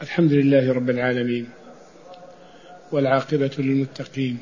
الحمد لله رب العالمين، والعاقبة للمتقين،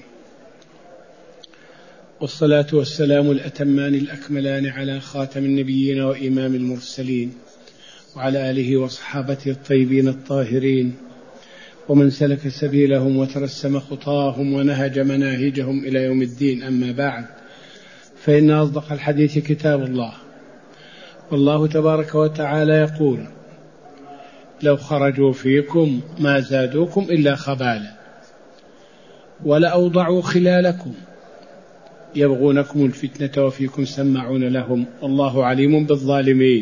والصلاة والسلام الأتمان الأكملان على خاتم النبيين وإمام المرسلين، وعلى آله وصحابته الطيبين الطاهرين، ومن سلك سبيلهم وترسم خطاهم ونهج مناهجهم إلى يوم الدين. أما بعد، فإن أصدق الحديث كتاب الله، والله تبارك وتعالى يقول: لو خرجوا فيكم ما زادوكم إلا خبالا ولأوضعوا خلالكم يبغونكم الفتنة وفيكم سماعون لهم والله عليم بالظالمين.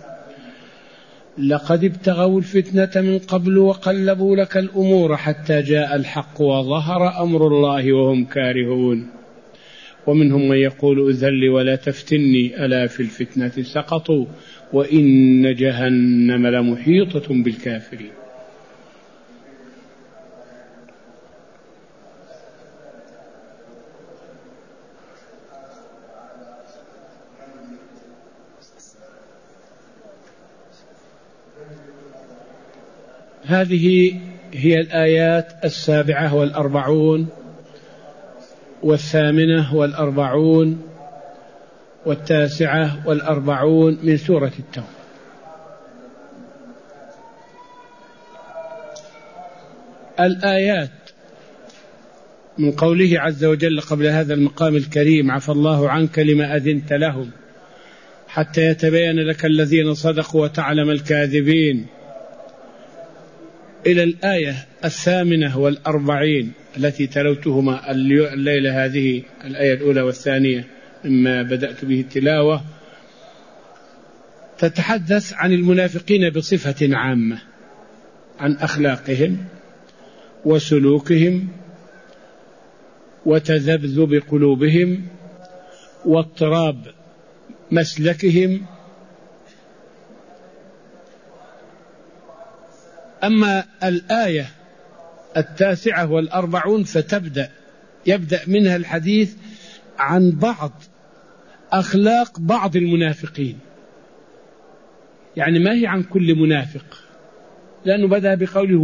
لقد ابتغوا الفتنة من قبل وقلبوا لك الأمور حتى جاء الحق وظهر أمر الله وهم كارهون. ومنهم من يقول أذل ولا تفتني ألا في الفتنة سقطوا وإن جهنم لمحيطة بالكافرين. هذه هي الآيات 47 و48 و49 من سورة التوبة. الآيات من قوله عز وجل قبل هذا المقام الكريم: عفى الله عنك لما أذنت لهم حتى يتبين لك الذين صدقوا وتعلم الكاذبين، إلى الآية 48 التي تلوتهما الليلة، هذه الآية الأولى والثانية مما بدأت به التلاوة، تتحدث عن المنافقين بصفة عامة، عن أخلاقهم وسلوكهم وتذبذب قلوبهم واضطراب مسلكهم. أما الآية 49 يبدأ منها الحديث عن بعض أخلاق بعض المنافقين، يعني ما هي عن كل منافق، لأنه بدأ بقوله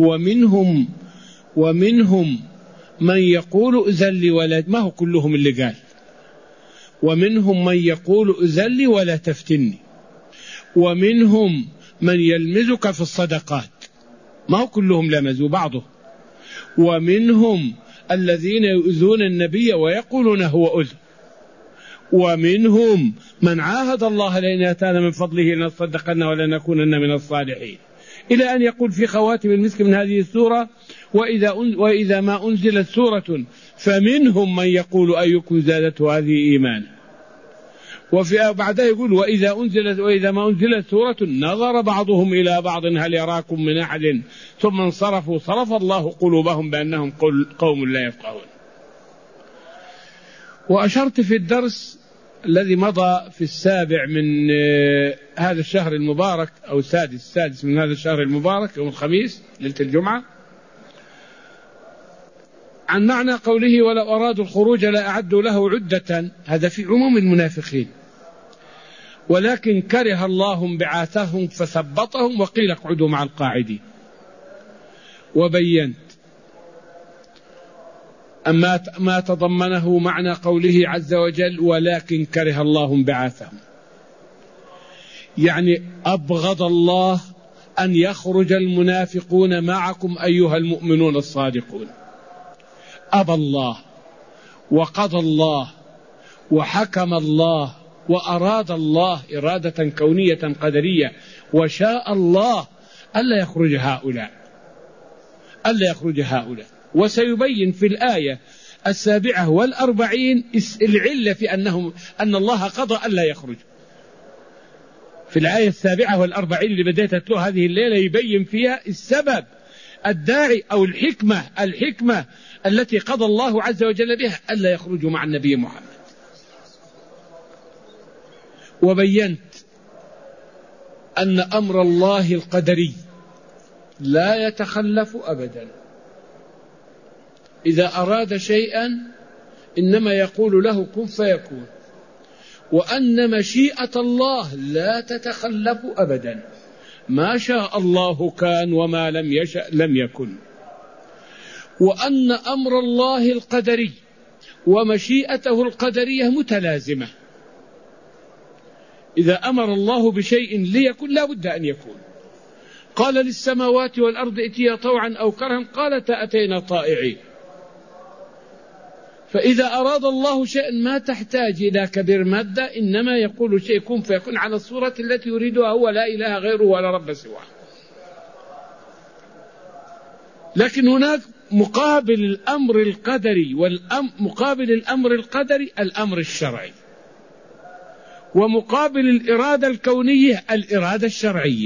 ومنهم من يقول أذن لي ولا، ما هو كلهم اللي قال ومنهم من يقول أذن لي ولا تفتني، ومنهم من يلمزك في الصدقات، ما هو كلهم لمزوا بعضه، ومنهم الذين يؤذون النبي ويقولون هو أذن، ومنهم من عاهد الله لئن آتانا من فضله لنصدقن ولنكونن من الصالحين، إلى أن يقول في خواتم المسك من هذه السورة: وإذا ما أنزلت سورة فمنهم من يقول أيكم زادته هذه إيمانا، وفي بعدها يقول: وإذا ما أنزلت سورة نظر بعضهم إلى بعض هل يراكم من أحد ثم انصرفوا صرف الله قلوبهم بأنهم قوم لا يفقهون. وأشرت في الدرس الذي مضى في 7 من هذا الشهر المبارك، أو السادس من هذا الشهر المبارك، يوم الخميس ليلة الجمعة، عن معنى قوله: ولو أرادوا الخروج لأعدوا له عدة. هذا في عموم المنافقين، ولكن كره الله بعاثهم فثبطهم وقيل اقعدوا مع القاعدين. وبينت أما ما تضمنه معنى قوله عز وجل: ولكن كره الله بعاثهم، يعني أبغض الله أن يخرج المنافقون معكم أيها المؤمنون الصادقون. أبى الله وقضى الله وحكم الله وأراد الله إرادة كونية قدرية، وشاء الله ألا يخرج هؤلاء. وسيبين في الآية 47 العلة في أن الله قضى ألا يخرج. في الآية 47 اللي بدأت أتلو هذه الليلة يبين فيها السبب الداعي أو الحكمة التي قضى الله عز وجل بها ألا يخرجوا مع النبي محمد. وبينت أن أمر الله القدري لا يتخلف أبدا، إذا أراد شيئا إنما يقول له كن فيكون، وأن مشيئة الله لا تتخلف أبدا، ما شاء الله كان وما لم يشأ لم يكن، وأن أمر الله القدري ومشيئته القدرية متلازمة. إذا أمر الله بشيء ليكن لا بد أن يكون. قال للسماوات والأرض ائتيا طوعا أو كرها قالتا أتينا طائعين. فإذا أراد الله شيئا ما تحتاج إلى كبير مادة، إنما يقول شيء كن فيكون على الصورة التي يريدها هو، لا إله غيره ولا رب سواه. لكن هناك مقابل الأمر القدري مقابل الأمر القدري الأمر الشرعي، ومقابل الإرادة الكونية الإرادة الشرعية.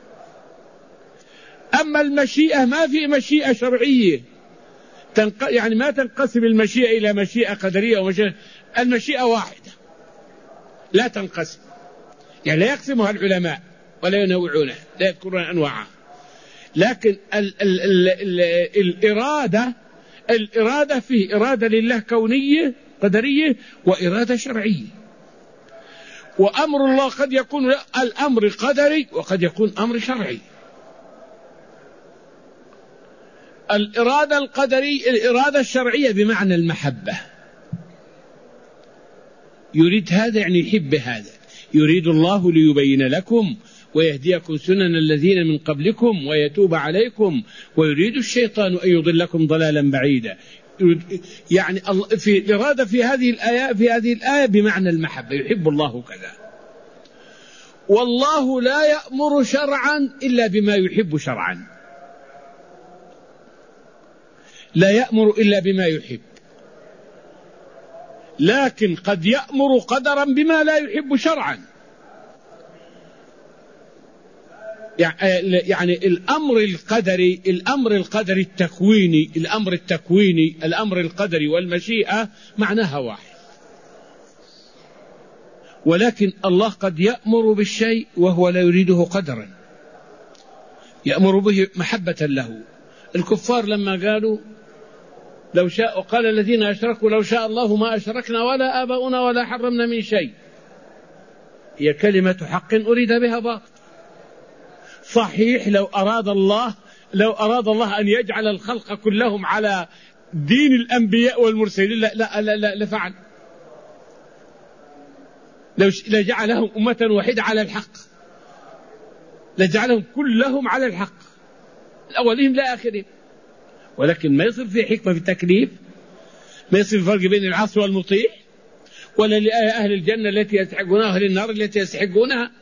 أما المشيئة ما في مشيئة شرعية، يعني ما تنقسم المشيئة إلى مشيئة قدرية ومشيئة، المشيئة واحدة لا تنقسم، يعني لا يقسمها العلماء ولا ينوعونها، لا يذكرون أنواعها. لكن الإرادة فيه إرادة لله كونية قدرية وإرادة شرعية. وأمر الله قد يكون الأمر قدري وقد يكون أمر شرعي. الإرادة القدرية الإرادة الشرعية بمعنى المحبة، يريد هذا يعني يحب هذا، يريد الله ليبين لكم ويهديكم سنن الذين من قبلكم ويتوب عليكم ويريد الشيطان أن يضلكم ضلالا بعيدا. يعني في الإرادة في هذه الآية بمعنى المحبة، يحب الله كذا. والله لا يأمر شرعا إلا بما يحب شرعا، لا يأمر إلا بما يحب، لكن قد يأمر قدرا بما لا يحب شرعا. يعني الأمر القدري التكويني، الأمر القدري والمشيئة معناها واحد. ولكن الله قد يأمر بالشيء وهو لا يريده قدرا، يأمر به محبة له. الكفار لما قالوا لو شاء، قال الذين أشركوا لو شاء الله ما أشركنا ولا آباؤنا ولا حرمنا من شيء، هي كلمة حق أريد بها باطل. صحيح لو أراد الله أن يجعل الخلق كلهم على دين الأنبياء والمرسلين لا لفعل، لو لجعلهم أمة واحدة على الحق، لجعلهم كلهم على الحق، الأولهم لا آخرهم. ولكن ما يصير في حكمة في التكليف، ما يصير فرق بين العاصي والمطيع، ولا لأهل الجنة التي يستحقونها وأهل النار التي يستحقونها.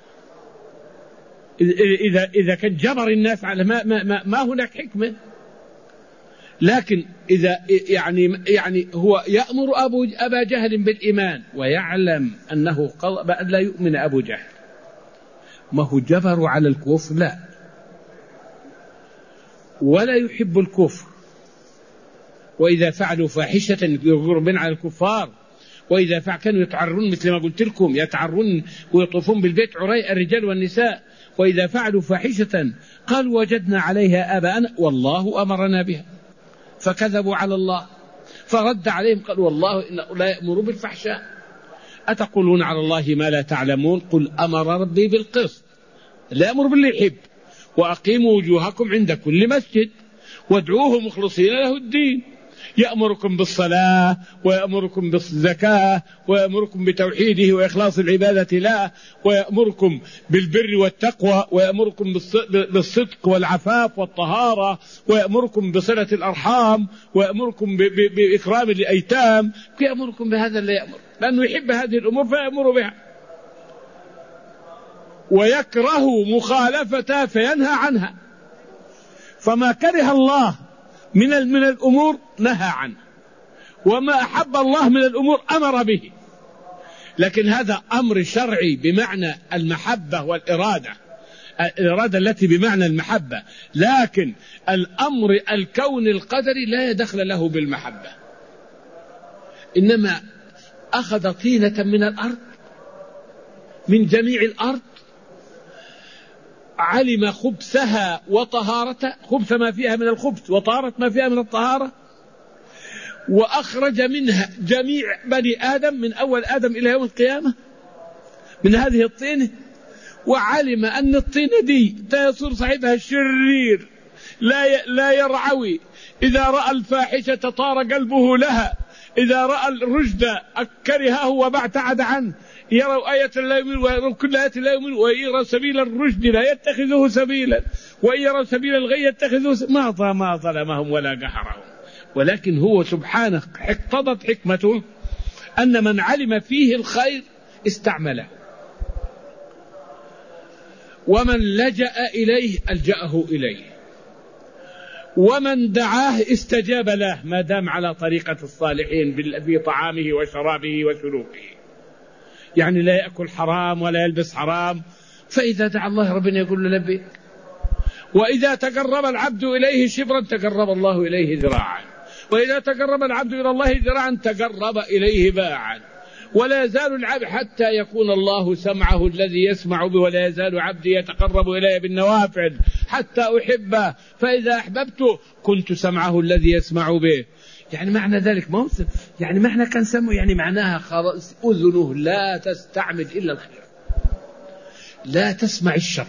إذا كان جبر الناس على ما هناك حكمة. لكن إذا يعني هو يأمر أبا جهل بالإيمان ويعلم أنه بأن لا يؤمن أبو جهل، ما هو جبر على الكفر، لا، ولا يحب الكفر. وإذا فعلوا فاحشة يغضبون على الكفار، وإذا كانوا يتعرون مثل ما قلت لكم، يتعرون ويطوفون بالبيت عري الرجال والنساء، وإذا فعلوا فاحشة قالوا وجدنا عليها آباءنا والله أمرنا بها، فكذبوا على الله فرد عليهم قال والله إنه لا يأمر بالفحشاء أتقولون على الله ما لا تعلمون قل أمر ربي بالقسط لا يأمر باللي يحب وأقيموا وجوهكم عند كل مسجد وادعوه مخلصين له الدين يأمركم بالصلاة ويأمركم بالزكاة ويأمركم بتوحيده وإخلاص العبادة له ويأمركم بالبر والتقوى ويأمركم بالصدق والعفاف والطهارة ويأمركم بصلة الأرحام ويأمركم بإكرام الأيتام، يأمركم بهذا اللي يأمر لأنه يحب هذه الأمور فيأمر بها، ويكره مخالفتها فينهى عنها. فما كره الله من الأمور نهى عنه، وما أحب الله من الأمور أمر به. لكن هذا أمر شرعي بمعنى المحبة والإرادة، الإرادة التي بمعنى المحبة، لكن الأمر الكون القدري لا يدخل له بالمحبة، إنما أخذ طينة من الأرض من جميع الأرض علم خبثها وطهارتها، خبث ما فيها من الخبث وطهارة ما فيها من الطهارة، وأخرج منها جميع بني آدم من أول آدم إلى يوم القيامة من هذه الطينة، وعلم أن الطينة دي يصير صاحبها الشرير لا يرعوي، إذا رأى الفاحشة طار قلبه لها، إذا رأى الرشد كرهه وابتعد عنه، يروا آية لا يؤمن ويروا كل آية لا يؤمن، ويرى سبيل الرشد لا يتخذه سبيلا، ويرى سبيل الغي يتخذه ما ظلمهم ولا قهرهم، ولكن هو سبحانه اقتضت حكمته أن من علم فيه الخير استعمله، ومن لجأ إليه ألجأه إليه، ومن دعاه استجاب له ما دام على طريقة الصالحين في طعامه وشرابه وسلوكه، يعني لا يأكل حرام ولا يلبس حرام، فإذا دعا الله ربنا يقول له لبيك. وإذا تقرب العبد إليه شبرا تقرب الله إليه ذراعا، وإذا تقرب العبد إلى الله ذراعا تقرب إليه باعا، ولا يزال العبد حتى يكون الله سمعه الذي يسمع به، ولا يزال عبدي يتقرب إلي بالنوافل حتى أحبه، فإذا أحببته كنت سمعه الذي يسمع به. يعني معنى ذلك موصف، يعني معنى كان سمع، يعني معناها خلاص أذنه لا تستعمد إلا الخير، لا تسمع الشر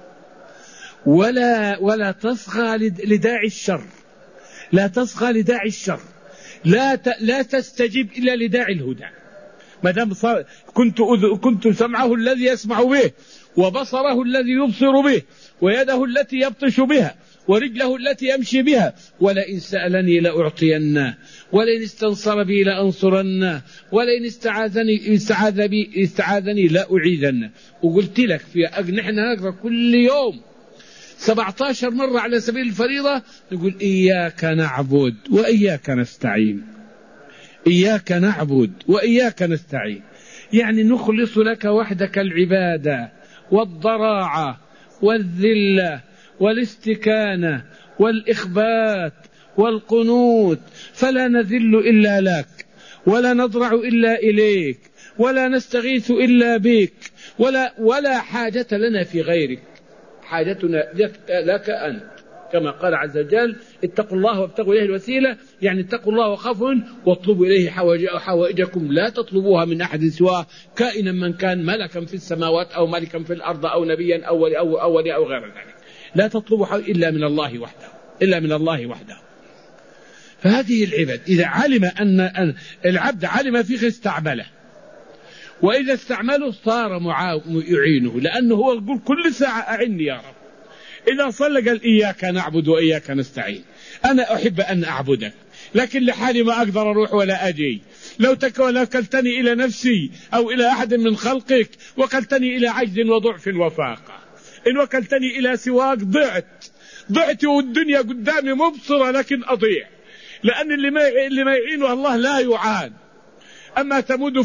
ولا تصغى لداعي الشر، لا تصغى لداعي الشر، لا تستجيب إلا لداعي الهدى. ما دام كنت سمعه الذي يسمع به، وبصره الذي يبصر به، ويده التي يبطش بها، ورجله التي يمشي بها، ولئن سألني لأعطينه، ولئن استنصر بي لأنصرنه، ولئن استعاذني لأعيذنه. وقلت لك نحن نقرأ كل يوم 17 مرة على سبيل الفريضة نقول إياك نعبد وإياك نستعين، إياك نعبد وإياك نستعين، يعني نخلص لك وحدك العبادة والضراعة والذلة والاستكانة والإخبات والقنوت، فلا نذل إلا لك، ولا نضرع إلا إليك، ولا نستغيث إلا بك، ولا حاجة لنا في غيرك، حاجتنا لك أنت، كما قال عز وجل اتقوا الله وابتغوا إليه الوسيلة، يعني اتقوا الله وخافوا واطلبوا إليه حوائجكم لا تطلبوها من أحد سواه، كائنا من كان، ملكا في السماوات أو ملكا في الأرض أو نبيا أو غير ذلك، لا تطلبوا إلا من الله وحده، إلا من الله وحده. فهذه العباد إذا علم أن العبد علم فيه استعمله، وإذا استعمله صار يعينه، لأنه هو يقول كل ساعة أعني يا رب. إذا صلى قال إياك نعبد وإياك نستعين، أنا أحب أن أعبدك لكن لحالي ما أقدر أروح ولا أجي، لو وكلتني إلى نفسي أو إلى أحد من خلقك وكلتني إلى عجز وضعف وفاقة، إن وكلتني إلى سواك ضعت والدنيا قدامي مبصرة لكن أضيع، لأن اللي ما يعينه الله لا يعان. أما ثمود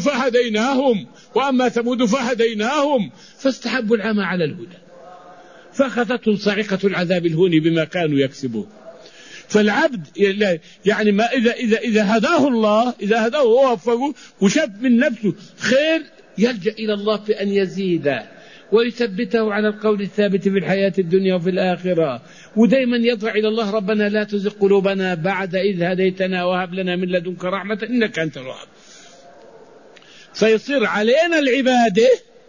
فهديناهم فاستحبوا العمى على الهدى فأخذتهم صاعقة العذاب الهون بما كانوا يكسبون. فالعبد يعني ما إذا هداه الله، إذا هداه ووفقه وشاف من نفسه خير يلجأ إلى الله في أن يزيده ويثبته على القول الثابت في الحياة الدنيا وفي الآخرة، ودائما يضرع إلى الله ربنا لا تزغ قلوبنا بعد إذ هديتنا وهب لنا من لدنك رحمة إنك أنت الوهاب. فيصير علينا العبادة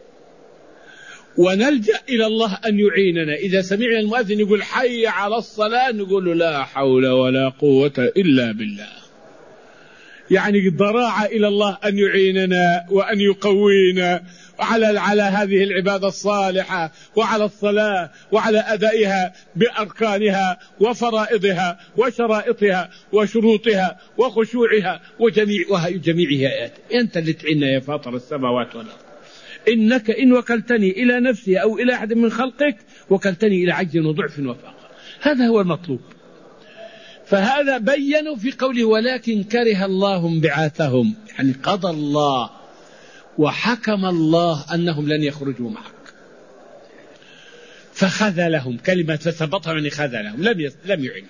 ونلجأ إلى الله أن يعيننا. إذا سمعنا المؤذن يقول حي على الصلاة نقول له لا حول ولا قوة إلا بالله، يعني ضراعة إلى الله أن يعيننا وأن يقوينا على هذه العبادة الصالحة، وعلى الصلاة وعلى أدائها بأركانها وفرائضها وشرائطها وشروطها وخشوعها وجميعها. أنت اللي تعيننا يا فاطر السماوات والأرض، إنك إن وكلتني إلى نفسي أو إلى أحد من خلقك وكلتني إلى عجز وضعف وفاقة. هذا هو المطلوب. فهذا بيّنوا في قوله ولكن كره الله انبعاثهم، يعني قضى الله وحكم الله أنهم لن يخرجوا معك فخذلهم، كلمة فثبتهم يعني خذلهم، لم يعنوا،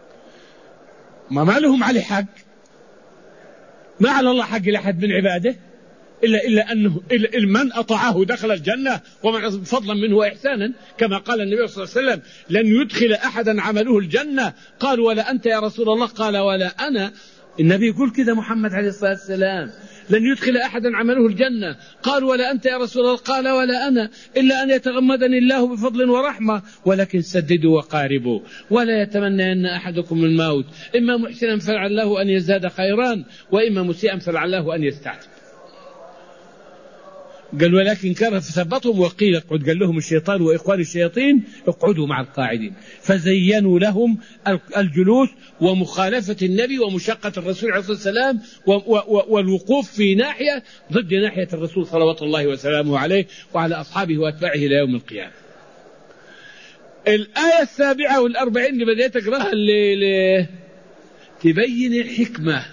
ما لهم عليه حق، ما على الله حق لأحد من عباده إلا أنه من أطاعه دخل الجنة ومن فضلا منه وإحسانا، كما قال النبي صلى الله عليه وسلم لن يدخل أحدا عمله الجنة، قال ولا أنت يا رسول الله؟ قال ولا أنا، النبي يقول كذا محمد عليه الصلاة والسلام: لن يدخل أحدا عمله الجنة. قال: ولا أنت يا رسول الله؟ قال: ولا أنا، إلا أن يتغمدني الله بفضل ورحمة، ولكن سددوا وقاربوا، ولا يتمنى أن أحدكم الموت، إما محسنا فلعله أن يزداد خيرا، وإما مسيئا فلعله أن يستعتب. قال: ولكن كره فثبتهم وقيل اقعد. قال لهم الشيطان وإخوان الشياطين: اقعدوا مع القاعدين. فزينوا لهم الجلوس ومخالفة النبي ومشقة الرسول عليه الصلاة والسلام والوقوف في ناحية ضد ناحية الرسول صلوات الله وسلامه عليه وعلى أصحابه وأتباعه إلى يوم القيامة. الآية 47 اللي بديت أقرأها اللي تبين الحكمة.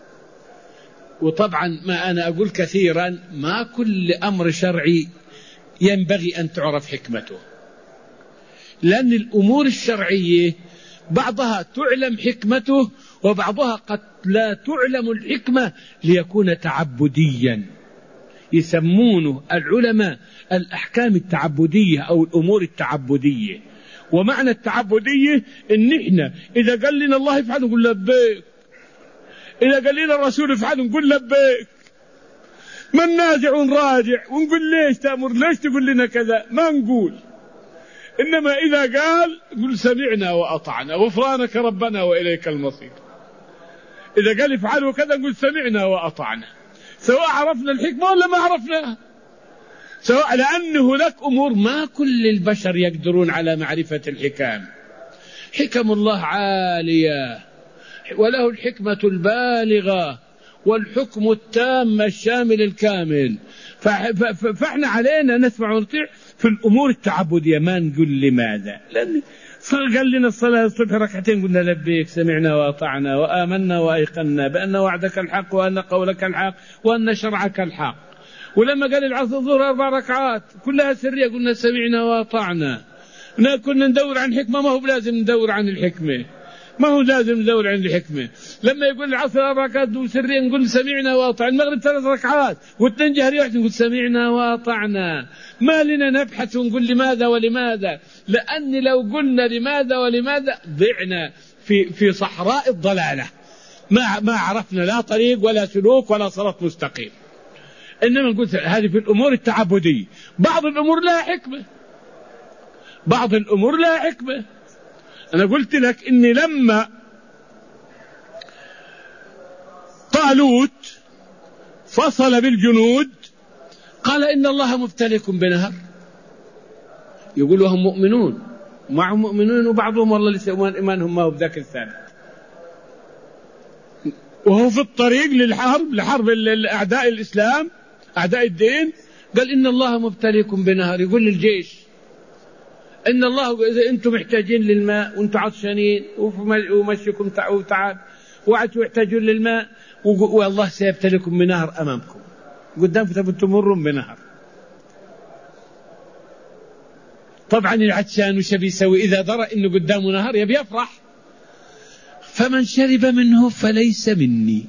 وطبعا ما أنا أقول كثيرا: ما كل أمر شرعي ينبغي أن تعرف حكمته، لأن الأمور الشرعية بعضها تعلم حكمته وبعضها قد لا تعلم الحكمة ليكون تعبديا. يسمونه العلماء الأحكام التعبدية أو الأمور التعبدية. ومعنى التعبدية إن إحنا إذا قال لنا الله افعل نقول لبيك، إذا قال لنا الرسول افعل نقول لبيك، ما ننازع ونراجع ونقول ليش تأمر، ليش تقول لنا كذا، ما نقول. إنما إذا قال نقول سمعنا وأطعنا غفرانك ربنا وإليك المصير. إذا قال افعلوا كذا نقول سمعنا وأطعنا، سواء عرفنا الحكمة ولا ما عرفناها، سواء، لأن هناك أمور ما كل البشر يقدرون على معرفة الحكام. حكم الله عالية، وله الحكمة البالغة والحكم التام الشامل الكامل. فاحنا علينا نسمع ونطيع في الأمور التعبدية، ما نقول لماذا. لأن قال لنا الصلاة الصبح ركعتين قلنا لبيك سمعنا وأطعنا وآمنا وأيقنا بأن وعدك الحق وأن قولك الحق وأن شرعك الحق. ولما قال العصر الظهر 4 ركعات كلها سرية قلنا سمعنا وأطعنا. كنا ندور عن حكمة، ما هو لازم ندور عن الحكمة، ما هو لازم ندور عن الحكمة. لما يقول العصر 4 ركعات سرية نقول سمعنا وأطعنا، المغرب 3 ركعات واثنين جهرية نقول سمعنا وأطعنا. ما لنا نبحث ونقول لماذا ولماذا، لأن لو قلنا لماذا ولماذا ضعنا في صحراء الضلالة، ما عرفنا لا طريق ولا سلوك ولا صراط مستقيم. إنما نقول هذه في الأمور التعبدية. بعض الأمور لها حكمة، بعض الأمور لها حكمة. أنا قلت لك إني لما طالوت فصل بالجنود قال إن الله مبتليكم بنهر. يقولوا هم مؤمنون، معهم مؤمنون وبعضهم والله لسه إيمانهم ما هو بذاك الثابت، وهو في الطريق لحرب أعداء الإسلام أعداء الدين. قال إن الله مبتليكم بنهر. يقول للجيش إن الله إذا أنتم محتاجين للماء وأنتم عطشانين ومشيكم وتعب وعدتوا يحتاجون للماء، والله سيبتليكم بنهر أمامكم قدامكم تبون تمرون بنهر. طبعا العطشان وش بيسوي إذا درى إنه قدامه نهر؟ يبي يفرح. فمن شرب منه فليس مني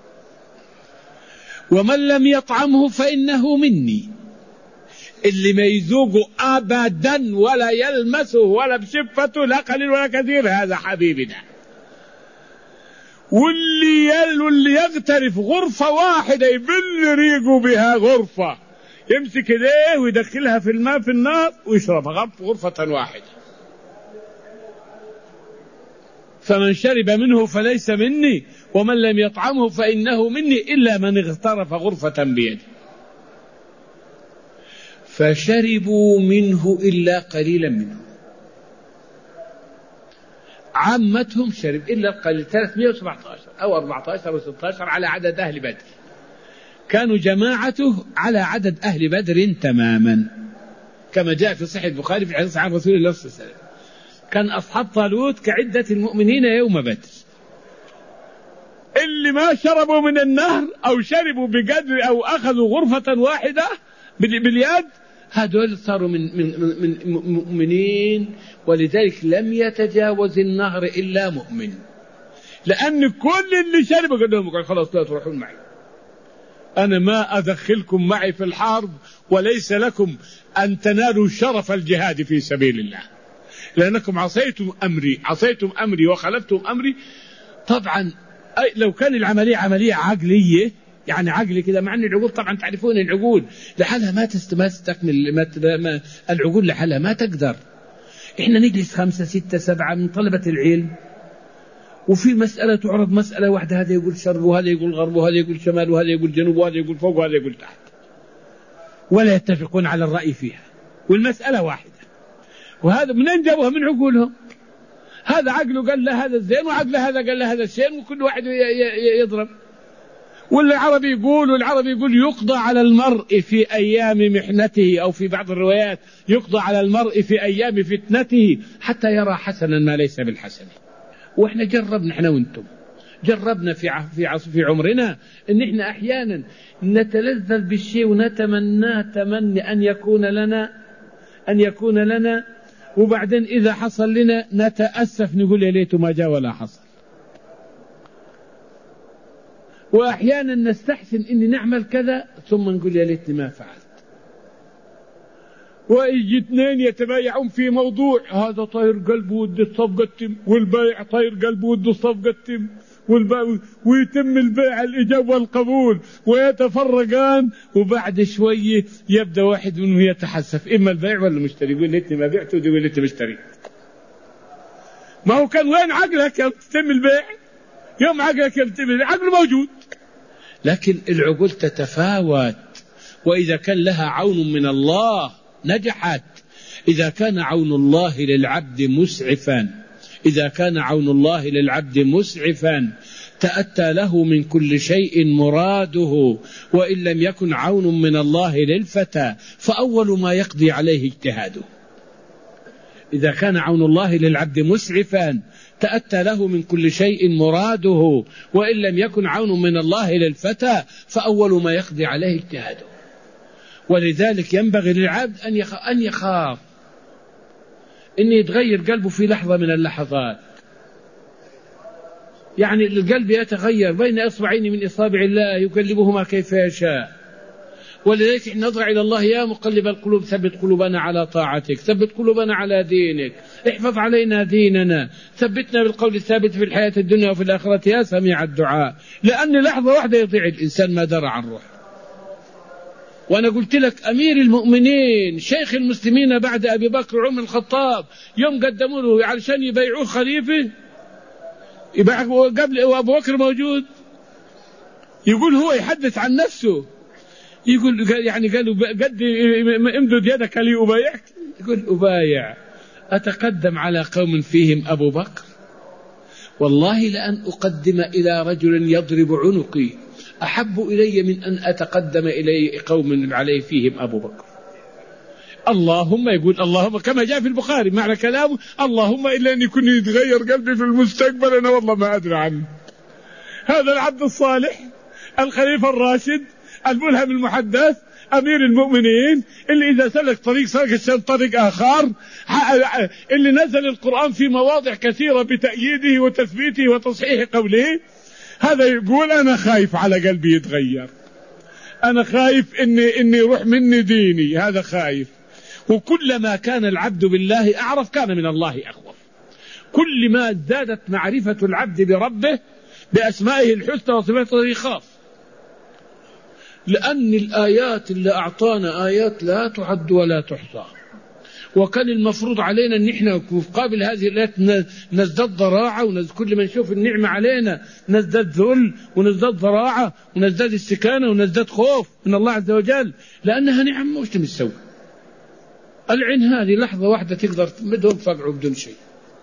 ومن لم يطعمه فإنه مني. اللي ما يذوقه أبدا ولا يلمسه ولا بشفته لا قليل ولا كثير هذا حبيبنا. واللي يغترف غرفة واحدة يبل ريقه بها غرفة، يمسك ايديه ويدخلها في الماء في النار ويشربها غرفة واحدة. فمن شرب منه فليس مني ومن لم يطعمه فإنه مني إلا من اغترف غرفة بيده. فشربوا منه إلا قليلا منه، عامتهم شرب إلا القليل. 317 أو 14 أو 16 على عدد أهل بدر، كانوا جماعته على عدد أهل بدر تماما كما جاء في صحيح البخاري في حديث عن رسول الله صلى الله عليه وسلم. كان أصحاب طالوت كعدة المؤمنين يوم بدر. اللي ما شربوا من النهر أو شربوا بقدر أو أخذوا غرفة واحدة باليد هذول صاروا من مؤمنين. ولذلك لم يتجاوز النهر إلا مؤمن، لأن كل اللي شربوا قال لهم خلاص لا تروحون معي، أنا ما أدخلكم معي في الحرب وليس لكم أن تنالوا شرف الجهاد في سبيل الله، لأنكم عصيتم أمري وخلفتم أمري. طبعا أي لو كان العملية عملية عقلية، يعني عقلي كده، مع أن العقول طبعا تعرفون العقول لحالها ما تستكمل، العقول لحالها ما تقدر. إحنا نجلس 5 6 7 من طلبة العلم، وفي مسألة تعرض مسألة واحدة، هذا يقول شرق وهذا يقول غرب وهذا يقول شمال وهذا يقول جنوب وهذا يقول فوق وهذا يقول تحت، ولا يتفقون على الرأي فيها، والمسألة واحدة. وهذا منين جابوها؟ من عقولهم. هذا عقله قال له هذا الزين، وعقل هذا قال له هذا الشين، وكل واحد يضرب. والعربي يقول يقضى على المرء في أيام محنته، أو في بعض الروايات يقضى على المرء في أيام فتنته حتى يرى حسنا ما ليس بالحسن. وإحنا جربنا، إحنا وإنتم جربنا في عمرنا إن إحنا أحيانا نتلذذ بالشيء ونتمنى أن يكون لنا، وبعدين إذا حصل لنا نتأسف، نقول يا ليت ما جاء ولا حصل. وأحيانا نستحسن إني نعمل كذا ثم نقول يا ليتني ما فعلت. ويجي اثنين يتبايعون في موضوع، هذا طاير قلبه وده الصفقة تتم، والبائع طاير قلبه وده الصفقة تتم، ويتم البيع الإجابة والقبول، ويتفرقان، وبعد شوية يبدأ واحد منهم يتحسف، إما البائع ولا المشتري، يقول ليتني ما بعته، يقول ليتني مشتري. ما هو كان وين عقلك يوم تتم البيع؟ يوم عقلك يتم البيع، عقل موجود. لكن العقول تتفاوت، وإذا كان لها عون من الله نجحت. إذا كان عون الله للعبد مسعفا تأتى له من كل شيء مراده، وإن لم يكن عون من الله للفتى فأول ما يقضي عليه اجتهاده. إذا كان عون الله للعبد مسعفا تأتى له من كل شيء مراده، وإن لم يكن عون من الله للفتى فأول ما يقضي عليه اجتهاده. ولذلك ينبغي للعبد أن يخاف أن يتغير قلبه في لحظة من اللحظات. يعني القلب يتغير بين إصبعين من إصابع الله يقلبهما كيف يشاء. ولذلك نضع إلى الله يا مقلب القلوب ثبت قلوبنا على طاعتك، ثبت قلوبنا على دينك، احفظ علينا ديننا، ثبتنا بالقول الثابت في الحياة الدنيا وفي الآخرة يا سميع الدعاء. لأن لحظة واحدة يضيع الإنسان ما درى عن روح. وأنا قلت لك أمير المؤمنين شيخ المسلمين بعد أبي بكر وعمر الخطاب يوم قدموا له علشان يبيعوه خليفة، قبل وأبو بكر موجود، يقول هو يحدث عن نفسه، يقول يعني قالوا قد امدد يدك لي أبايعك، يقول أبايع أتقدم على قوم فيهم أبو بكر، والله لأن أقدم إلى رجل يضرب عنقي أحب إلي من أن أتقدم إلي قوم عليه فيهم أبو بكر. اللهم يقول اللهم كما جاء في البخاري معنى كلامه اللهم إلا أن يكون يتغير قلبي في المستقبل أنا والله ما أدري عنه. هذا العبد الصالح الخليفة الراشد الملهم المحدث أمير المؤمنين اللي إذا سلك طريق سلك الشيطان طريق آخر، اللي نزل القرآن في مواضع كثيرة بتأييده وتثبيته وتصحيح قوله، هذا يقول أنا خايف على قلبي يتغير، أنا خايف إني يروح مني ديني، هذا خايف. وكلما كان العبد بالله أعرف كان من الله أخوف. كل ما زادت معرفة العبد بربه بأسمائه الحسنى وصفاته يخاف، لأن الآيات اللي أعطانا آيات لا تعد ولا تحصى. وكان المفروض علينا أن احنا مقابل هذه الآيات نزداد ضراعة، كل ما نشوف النعمة علينا نزداد ذل ونزداد ضراعة ونزداد استكانة ونزداد خوف من الله عز وجل، لأنها نعم مش تمسوي. العين هذه لحظة واحدة تقدر تمدهم فقعوا بدون شيء،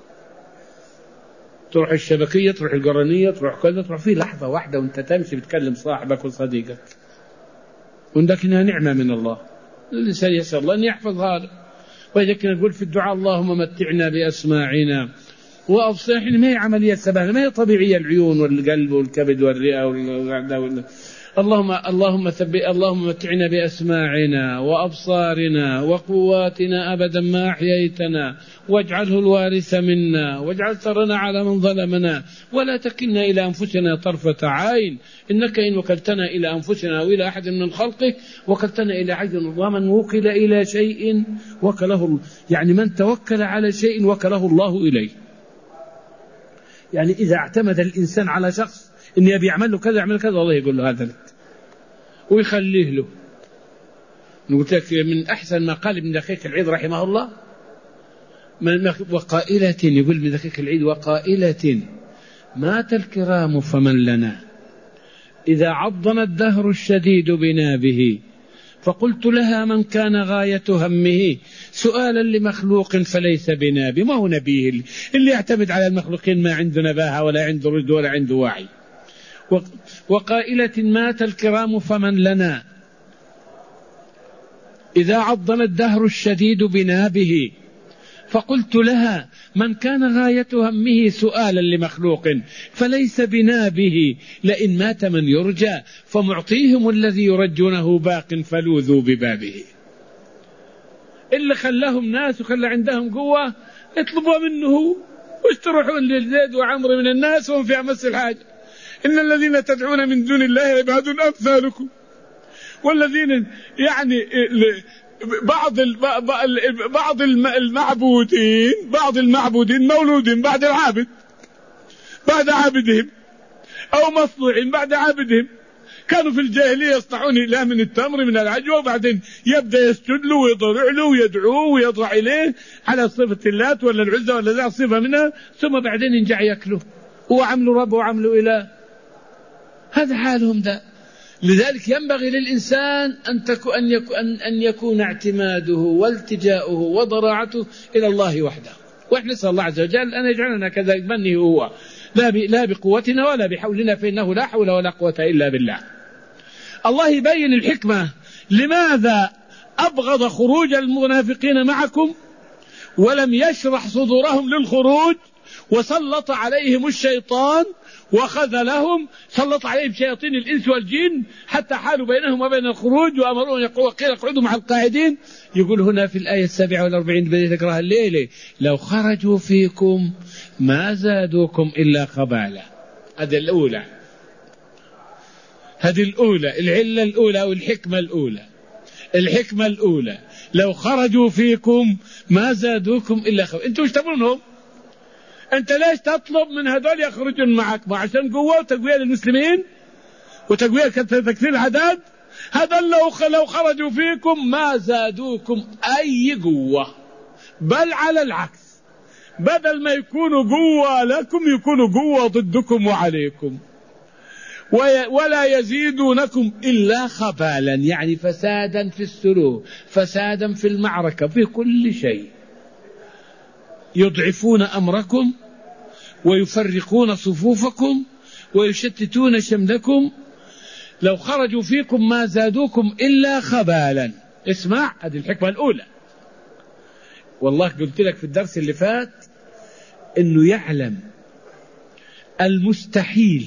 تروح الشبكية تروح القرنية تروح كذا، تروح في لحظة واحدة وانت تمشي بتكلم صاحبك وصديقك، ولكنها نعمة من الله. الإنسان يسأل الله أن يحفظ هذا. وإذا نقول في الدعاء اللهم متعنا بأسماعنا وأبصارنا، ما هي عملية سبهلة، ما هي طبيعية، العيون والقلب والكبد والرئة اللهم متعنا بأسماعنا وأبصارنا وقواتنا أبدا ما أحييتنا، واجعله الوارث منا، واجعل ثأرنا على من ظلمنا، ولا تكلنا إلى أنفسنا طرفة عين، إنك إن وكلتنا إلى أنفسنا أو إلى أحد من خلقك وكلتنا إلى عجل. ومن وكل إلى شيء وكله، يعني من توكل على شيء وكله الله إليه. يعني إذا اعتمد الإنسان على شخص إن يبي يعمل له كذا يعمل كذا، الله يقول له هذا لك ويخليه له. قلت لك من أحسن ما قال ابن دقيق العيد رحمه الله وقائلة، يقول ابن دقيق العيد وقائلة مات الكرام فمن لنا إذا عضنا الدهر الشديد بنابه، فقلت لها من كان غاية همه سؤالا لمخلوق فليس بنابي. ما هو نبيه اللي يعتمد على المخلوقين، ما عنده نباهة ولا عنده رشد ولا عنده وعي. وقائلة مات الكرام فمن لنا إذا عضنا الدهر الشديد بنابه، فقلت لها من كان غاية همه سؤالا لمخلوق فليس بنابه، لئن مات من يرجى فمعطيهم الذي يرجونه باق فلوذوا ببابه. اللي خلاهم ناس وخلى عندهم قوة يطلبوا منه ويستروحون للزيد وعمر من الناس وهم في أمس الحاجة. إن الذين تدعون من دون الله عباد أمثالكم، والذين يعني بعض المعبودين مولودين بعد العابد، بعد عابدهم، أو مصنوعين بعد عابدهم. كانوا في الجاهلية يصنعون إله من التمر من العجوة، وبعدين يبدأ يسجد له ويضرع له ويدعوه ويضرع إليه على صفة اللات ولا العزة ولا ذا صفة منها، ثم بعدين ينجع يأكله وعملوا رب وعملوا إله. هذا حالهم ده. لذلك ينبغي للإنسان أن يكون اعتماده والتجاؤه وضراعته إلى الله وحده. وإحنا نسأل الله عز وجل أن يجعلنا كذلك منه هو، لا بقوتنا ولا بحولنا، فإنه لا حول ولا قوة إلا بالله. الله يبين الحكمة لماذا أبغض خروج المنافقين معكم ولم يشرح صدورهم للخروج، وسلط عليهم الشيطان وخذلهم، سلط عليهم شياطين الإنس والجن حتى حالوا بينهم وبين الخروج، وأمرون وقيل اقعدوا مع القاعدين. يقول هنا في الآية 47 بدأت تقرأها الليلة: لو خرجوا فيكم ما زادوكم إلا خبالا. هذه الأولى، العلة الأولى أو الحكمة الأولى لو خرجوا فيكم ما زادوكم إلا خبالا. أنتوا ايش تبونهم؟ أنت ليش تطلب من هذول يخرجون معك؟ ما عشان قوة وتقوية للمسلمين وتقوية تكثير العدد. هذا لو خرجوا فيكم ما زادوكم أي قوة، بل على العكس، بدل ما يكونوا قوة لكم يكونوا قوة ضدكم وعليكم، ولا يزيدونكم إلا خبالا، يعني فسادا في السلوك، فسادا في المعركة، في كل شيء. يضعفون أمركم ويفرقون صفوفكم ويشتتون شملكم. لو خرجوا فيكم ما زادوكم إلا خبالا. اسمع، هذه الحكمة الأولى. والله قلت لك في الدرس اللي فات إنه يعلم المستحيل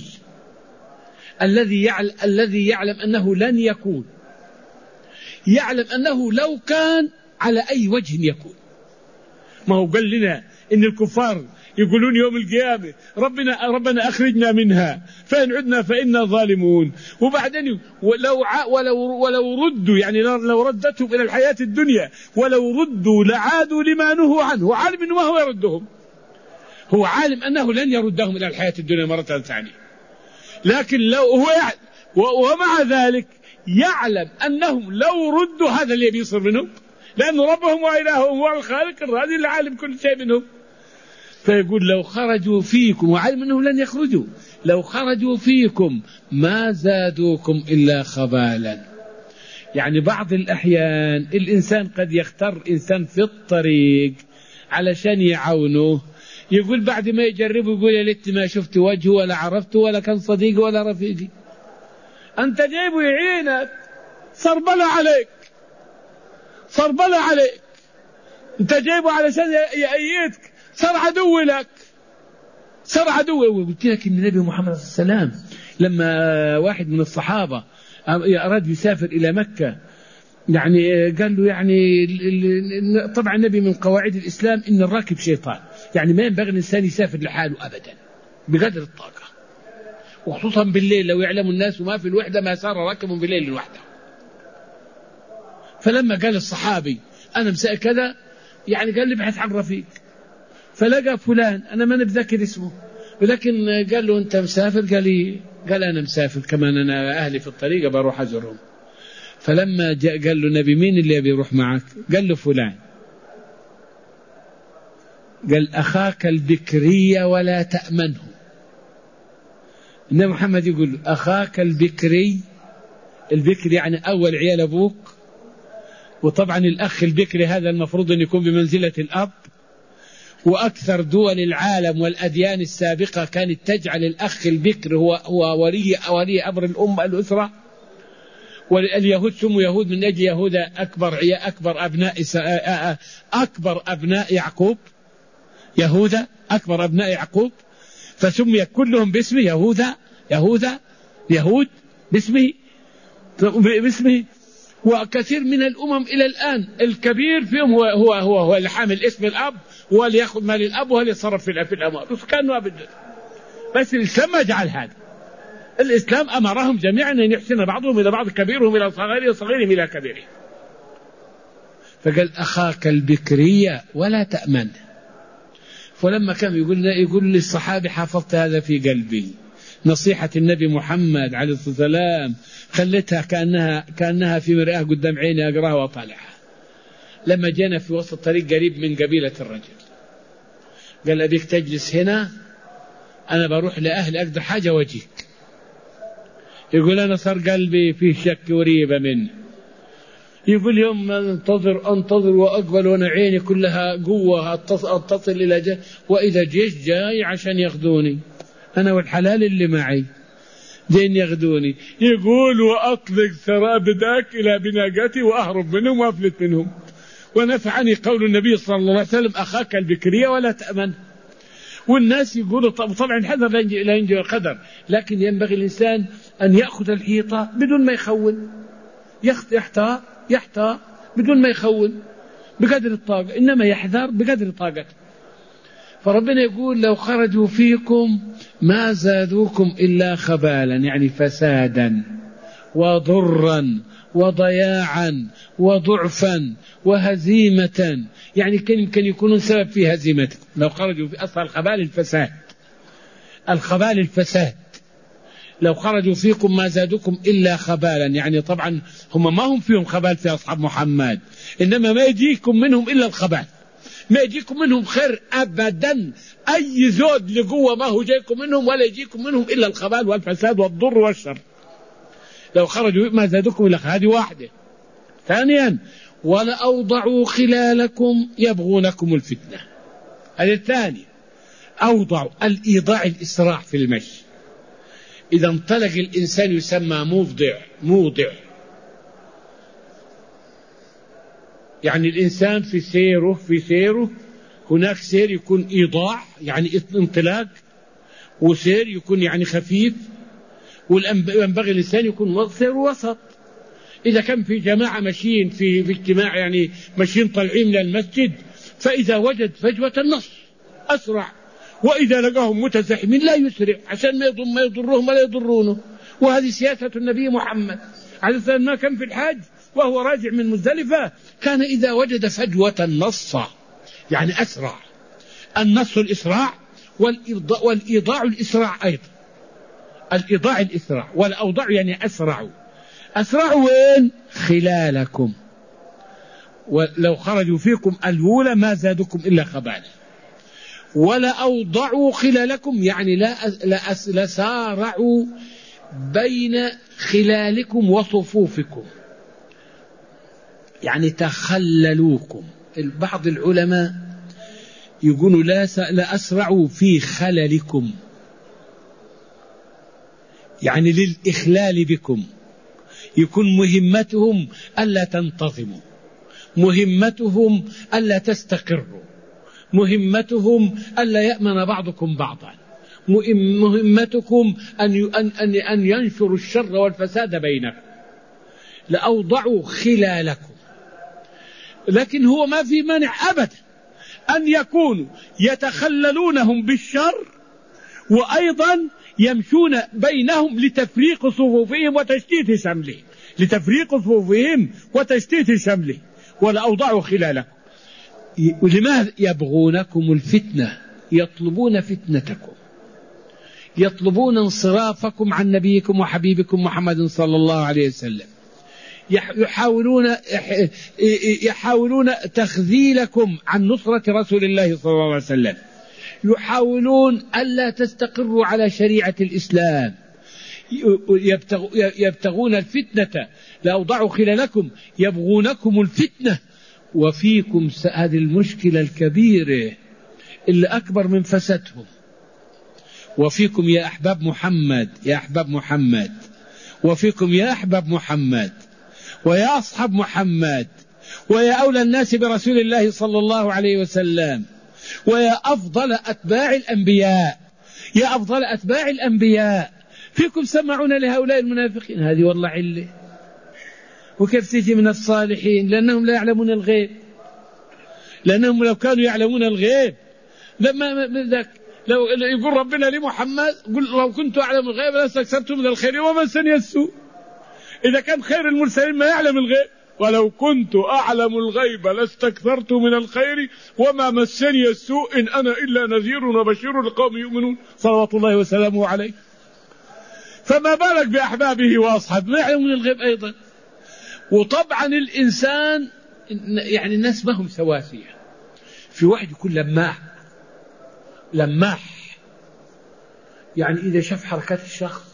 الذي يعلم أنه لن يكون، يعلم أنه لو كان على أي وجه يكون. ما هو قال لنا إن الكفار يقولون يوم القيامة ربنا أخرجنا منها فإن عدنا فإنا ظالمون، وبعدين ولو ردوا، يعني لو ردتهم إلى الحياة الدنيا ولو ردوا لعادوا لما نهوا عنه. هو عالم إنه ما هو يردهم، هو عالم أنه لن يردهم إلى الحياة الدنيا مرة ثانية، لكن لو هو ومع ذلك يعلم أنهم لو ردوا هذا اللي بيصير منهم، لأن ربهم وإلههم هو الخالق الرازق العالم كل شيء منهم. فيقول لو خرجوا فيكم، وعلم أنهم لن يخرجوا، لو خرجوا فيكم ما زادوكم إلا خبالا. يعني بعض الأحيان الإنسان قد يختار إنسان في الطريق علشان يعاونه، يقول بعد ما يجربه يقول يا ليت ما شفت وجهه ولا عرفته ولا كان صديقي ولا رفيقي. أنت جايبه يعينك، صربله عليك، أنت جايبه علشان يأيدك، صار عدو لك، صار عدو. وقلت لك إن النبي محمد صلى الله عليه وسلم لما واحد من الصحابة أراد يسافر إلى مكة، يعني قال له يعني طبعا النبي من قواعد الإسلام إن الراكب شيطان، يعني ما ينبغي الإنسان يسافر لحاله أبدا بقدر الطاقة، وخصوصا بالليل لو يعلم الناس وما في الوحدة ما سار راكب بالليل لوحده. فلما قال الصحابي أنا مساء كذا، يعني قال لي بحث عن رفيق، فلقى فلان أنا ما نتذكر اسمه، ولكن قال له أنت مسافر؟ قال لي قال أنا مسافر كمان، أنا أهلي في الطريق بروح أزورهم. فلما جاء قال له النبي مين اللي بيروح معك؟ قال له فلان. قال أخاك البكري ولا تأمنه. النبي محمد يقول أخاك البكري، البكري يعني أول عيال أبوك، وطبعا الأخ البكري هذا المفروض أن يكون بمنزلة الأب، وأكثر دول العالم والأديان السابقة كانت تجعل الأخ البكر هو ولي أمر الأسرة. واليهود سموا يهود من أجل يهوذا أكبر أبناء يعقوب، يهوذا أكبر أبناء يعقوب، فسمي كلهم باسمه يهود باسمه. وكثير من الأمم إلى الآن الكبير فيهم هو اللي حامل اسم الأب، هو اللي يأخذ مال الأب، وهو اللي يتصرف في الأموال. كانوا أبدا، بس الإسلام ما جعل هذا. الإسلام أمرهم جميعا أن يحسن بعضهم إلى بعض، كبيرهم إلى صغيرهم وصغيرهم إلى كبيرهم. فقال أخاك البكري ولا تأمن. فلما كان يقول للصحابة حفظت هذا في قلبي، نصيحة النبي محمد عليه الصلاة والسلام خلتها كأنها في مرآة قدام عيني أقراها وأطالعها. لما جينا في وسط الطريق قريب من قبيلة الرجل، قال أبيك تجلس هنا، أنا بروح لأهل أقدر حاجة وجيك. يقول أنا صار قلبي فيه شك وريبة منه. يقول يوم أنتظر وأقبل وأنا عيني كلها قوة أتصل إلى جهة، وإذا جيش جاي عشان ياخذوني أنا والحلال اللي معي جايين ياخذوني. يقول وأطلق سرابدك إلى بناقتي وأهرب منهم وأفلت منهم. ونفعني قول النبي صلى الله عليه وسلم أخاك البكرية ولا تأمن. والناس يقولوا طبعا الحذر لا ينجي القدر، لكن ينبغي الإنسان أن يأخذ الحيطة بدون ما يخون، يحتار بدون ما يخون بقدر الطاقة، إنما يحذر بقدر طاقته. فربنا يقول لو خرجوا فيكم ما زادوكم إلا خبالا، يعني فسادا وضرا وضياعا وضعفا وهزيمة، يعني يمكن يكونون سبب في هزيمتكم. لو خرجوا في أصل الخبال الفساد. لو خرجوا فيكم ما زادوكم إلا خبالا، يعني طبعا هم ما هم فيهم خبال في أصحاب محمد، إنما ما يجيكم منهم إلا الخبال، ما يجيكم منهم خير أبدا. أي زود لقوة ما هو جايكم منهم، ولا يجيكم منهم إلا الخبال والفساد والضر والشر. لو خرجوا ما زادوكم إلا هذه واحدة. ثانيا ولا أوضعوا خلالكم يبغونكم الفتنة. هذا الثاني، أوضعوا الإيضاع الإسراع في المشي. إذا انطلق الإنسان يسمى موضع. يعني الإنسان في سيره هناك سير يكون إيضاع يعني انطلاق، وسير يكون يعني خفيف، وينبغي الإنسان يكون سير وسط. إذا كان في جماعة ماشيين في اجتماع، يعني ماشيين طالعين من المسجد، فإذا وجد فجوة النص أسرع، وإذا لقاهم متزاحمين لا يسرع عشان ما يضرهم ولا يضرونه. وهذه سياسة النبي محمد عليه الصلاة والسلام. ما كان في الحج وهو راجع من مزدلفة كان إذا وجد فجوة النص يعني أسرع. النص الإسراع والإيضاع الإسراع أيضا. الإيضاع الإسراع والأوضاع يعني أسرع وين؟ خلالكم. ولو خرجوا فيكم الأولى ما زادكم إلا خبالا. ولا أوضعوا خلالكم يعني لا سارعوا بين خلالكم وصفوفكم، يعني تخللوكم. بعض العلماء يقولوا لا أسرعوا في خللكم، يعني للإخلال بكم. يكون مهمتهم ألا تنتظموا، مهمتهم ألا تستقروا، مهمتهم ألا يأمن بعضكم بعضا، مهمتكم أن ينشروا الشر والفساد بينكم. لأوضعوا خلالكم. لكن هو ما في مانع أبدا أن يكونوا يتخللونهم بالشر، وأيضا يمشون بينهم لتفريق صفوفهم وتشتيت شملهم. ولا أوضعوا خلالكم. ولماذا؟ يبغونكم الفتنة، يطلبون فتنتكم. يطلبون انصرافكم عن نبيكم وحبيبكم محمد صلى الله عليه وسلم، يحاولون تخذيلكم عن نصرة رسول الله صلى الله عليه وسلم، يحاولون ألا تستقروا على شريعة الإسلام، يبتغون الفتنة، لأوضعوا خلالكم يبغونكم الفتنة، وفيكم هذه المشكلة الكبيرة اللي أكبر من فسدهم، وفيكم يا أحباب محمد، يا أحباب محمد، وفيكم يا أحباب محمد ويا أصحاب محمد ويا أولى الناس برسول الله صلى الله عليه وسلم ويا أفضل أتباع الأنبياء، يا أفضل أتباع الأنبياء، فيكم سمعون لهؤلاء المنافقين. هذه والله علة. وكيف تجي من الصالحين؟ لأنهم لا يعلمون الغيب، لأنهم لو كانوا يعلمون الغيب لما ذاك لو يقول ربنا لمحمد قل لو كنت أعلم الغيب لاستكثرت من الخير وما مسني السوء. إذا كان خير المرسلين ما يعلم الغيب، ولو كنت أعلم الغيب لاستكثرت من الخير وما مسني السوء إن أنا إلا نذير وبشير لقوم يؤمنون صلوات الله وسلامه عليه. فما بالك بأحبابه وأصحابه ما يعلمون الغيب أيضا. وطبعا الإنسان يعني الناس ما هم سواسية، في واحد يكون لماح، يعني إذا شاف حركات الشخص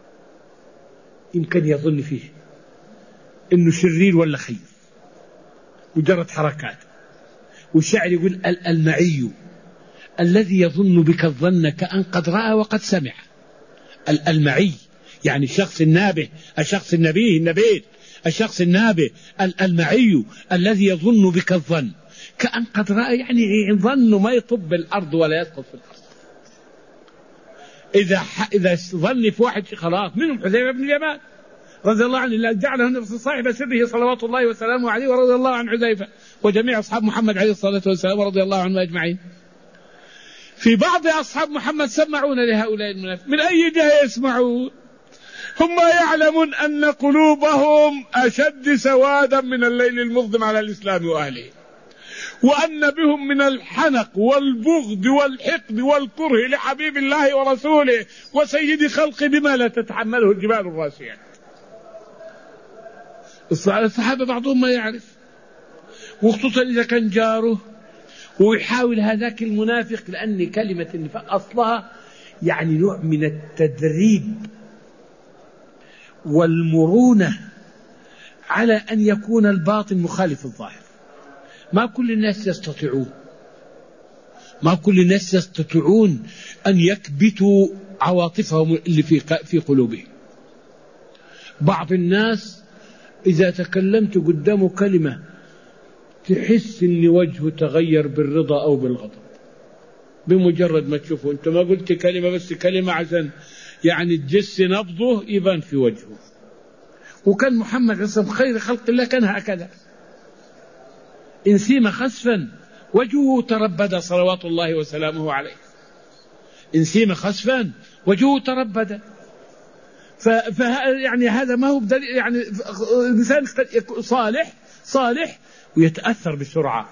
يمكن يظن فيه إنه شرير ولا خير، مجرد حركات. والشاعر يقول المعي الذي يظن بك الظن كأن قد رأى وقد سمع. المعي يعني الشخص النابه، الشخص النبيل، الشخص النابه، المعي الذي يظن بك الظن كأن قد رأى، يعني ظنه ما يطب الأرض ولا يسقط في الأرض. إذا ظن في واحد خلاص. منهم حذيفة بن اليمان رضي الله عنه، جعله النبي صاحب سره صلوات الله وسلامه عليه، ورضي الله عن حذيفة وجميع أصحاب محمد عليه الصلاة والسلام ورضي الله عنهم أجمعين. في بعض أصحاب محمد سمعون لهؤلاء المنافقين. من أي جهة يسمعون؟ هم يعلمون أن قلوبهم أشد سوادا من الليل المظلم على الإسلام وأهله، وأن بهم من الحنق والبغض والحقد والكره لحبيب الله ورسوله وسيد خلقه بما لا تتحمله الجبال الراسية. الصحابة بعضهم ما يعرف، وخصوصا إذا كان جاره، ويحاول هذاك المنافق، لأن كلمة النفاق أصلها يعني نوع من التدريب والمرونة على أن يكون الباطن مخالف الظاهر. ما كل الناس يستطيعون أن يكبتوا عواطفهم اللي في قلوبهم. بعض الناس إذا تكلمت قدامه كلمة تحس إن وجهه تغير بالرضا أو بالغضب بمجرد ما تشوفه. أنت ما قلت كلمة، بس كلمة عشان يعني تجس نبضه يبان في وجهه. وكان محمد رسم خير خلق الله كان هكذا، إن سيم خسفا وجهه تربد صلوات الله وسلامه عليه، إن سيم خسفا وجهه تربد. يعني هذا ما هو بدليل، يعني الإنسان صالح ويتأثر بسرعة،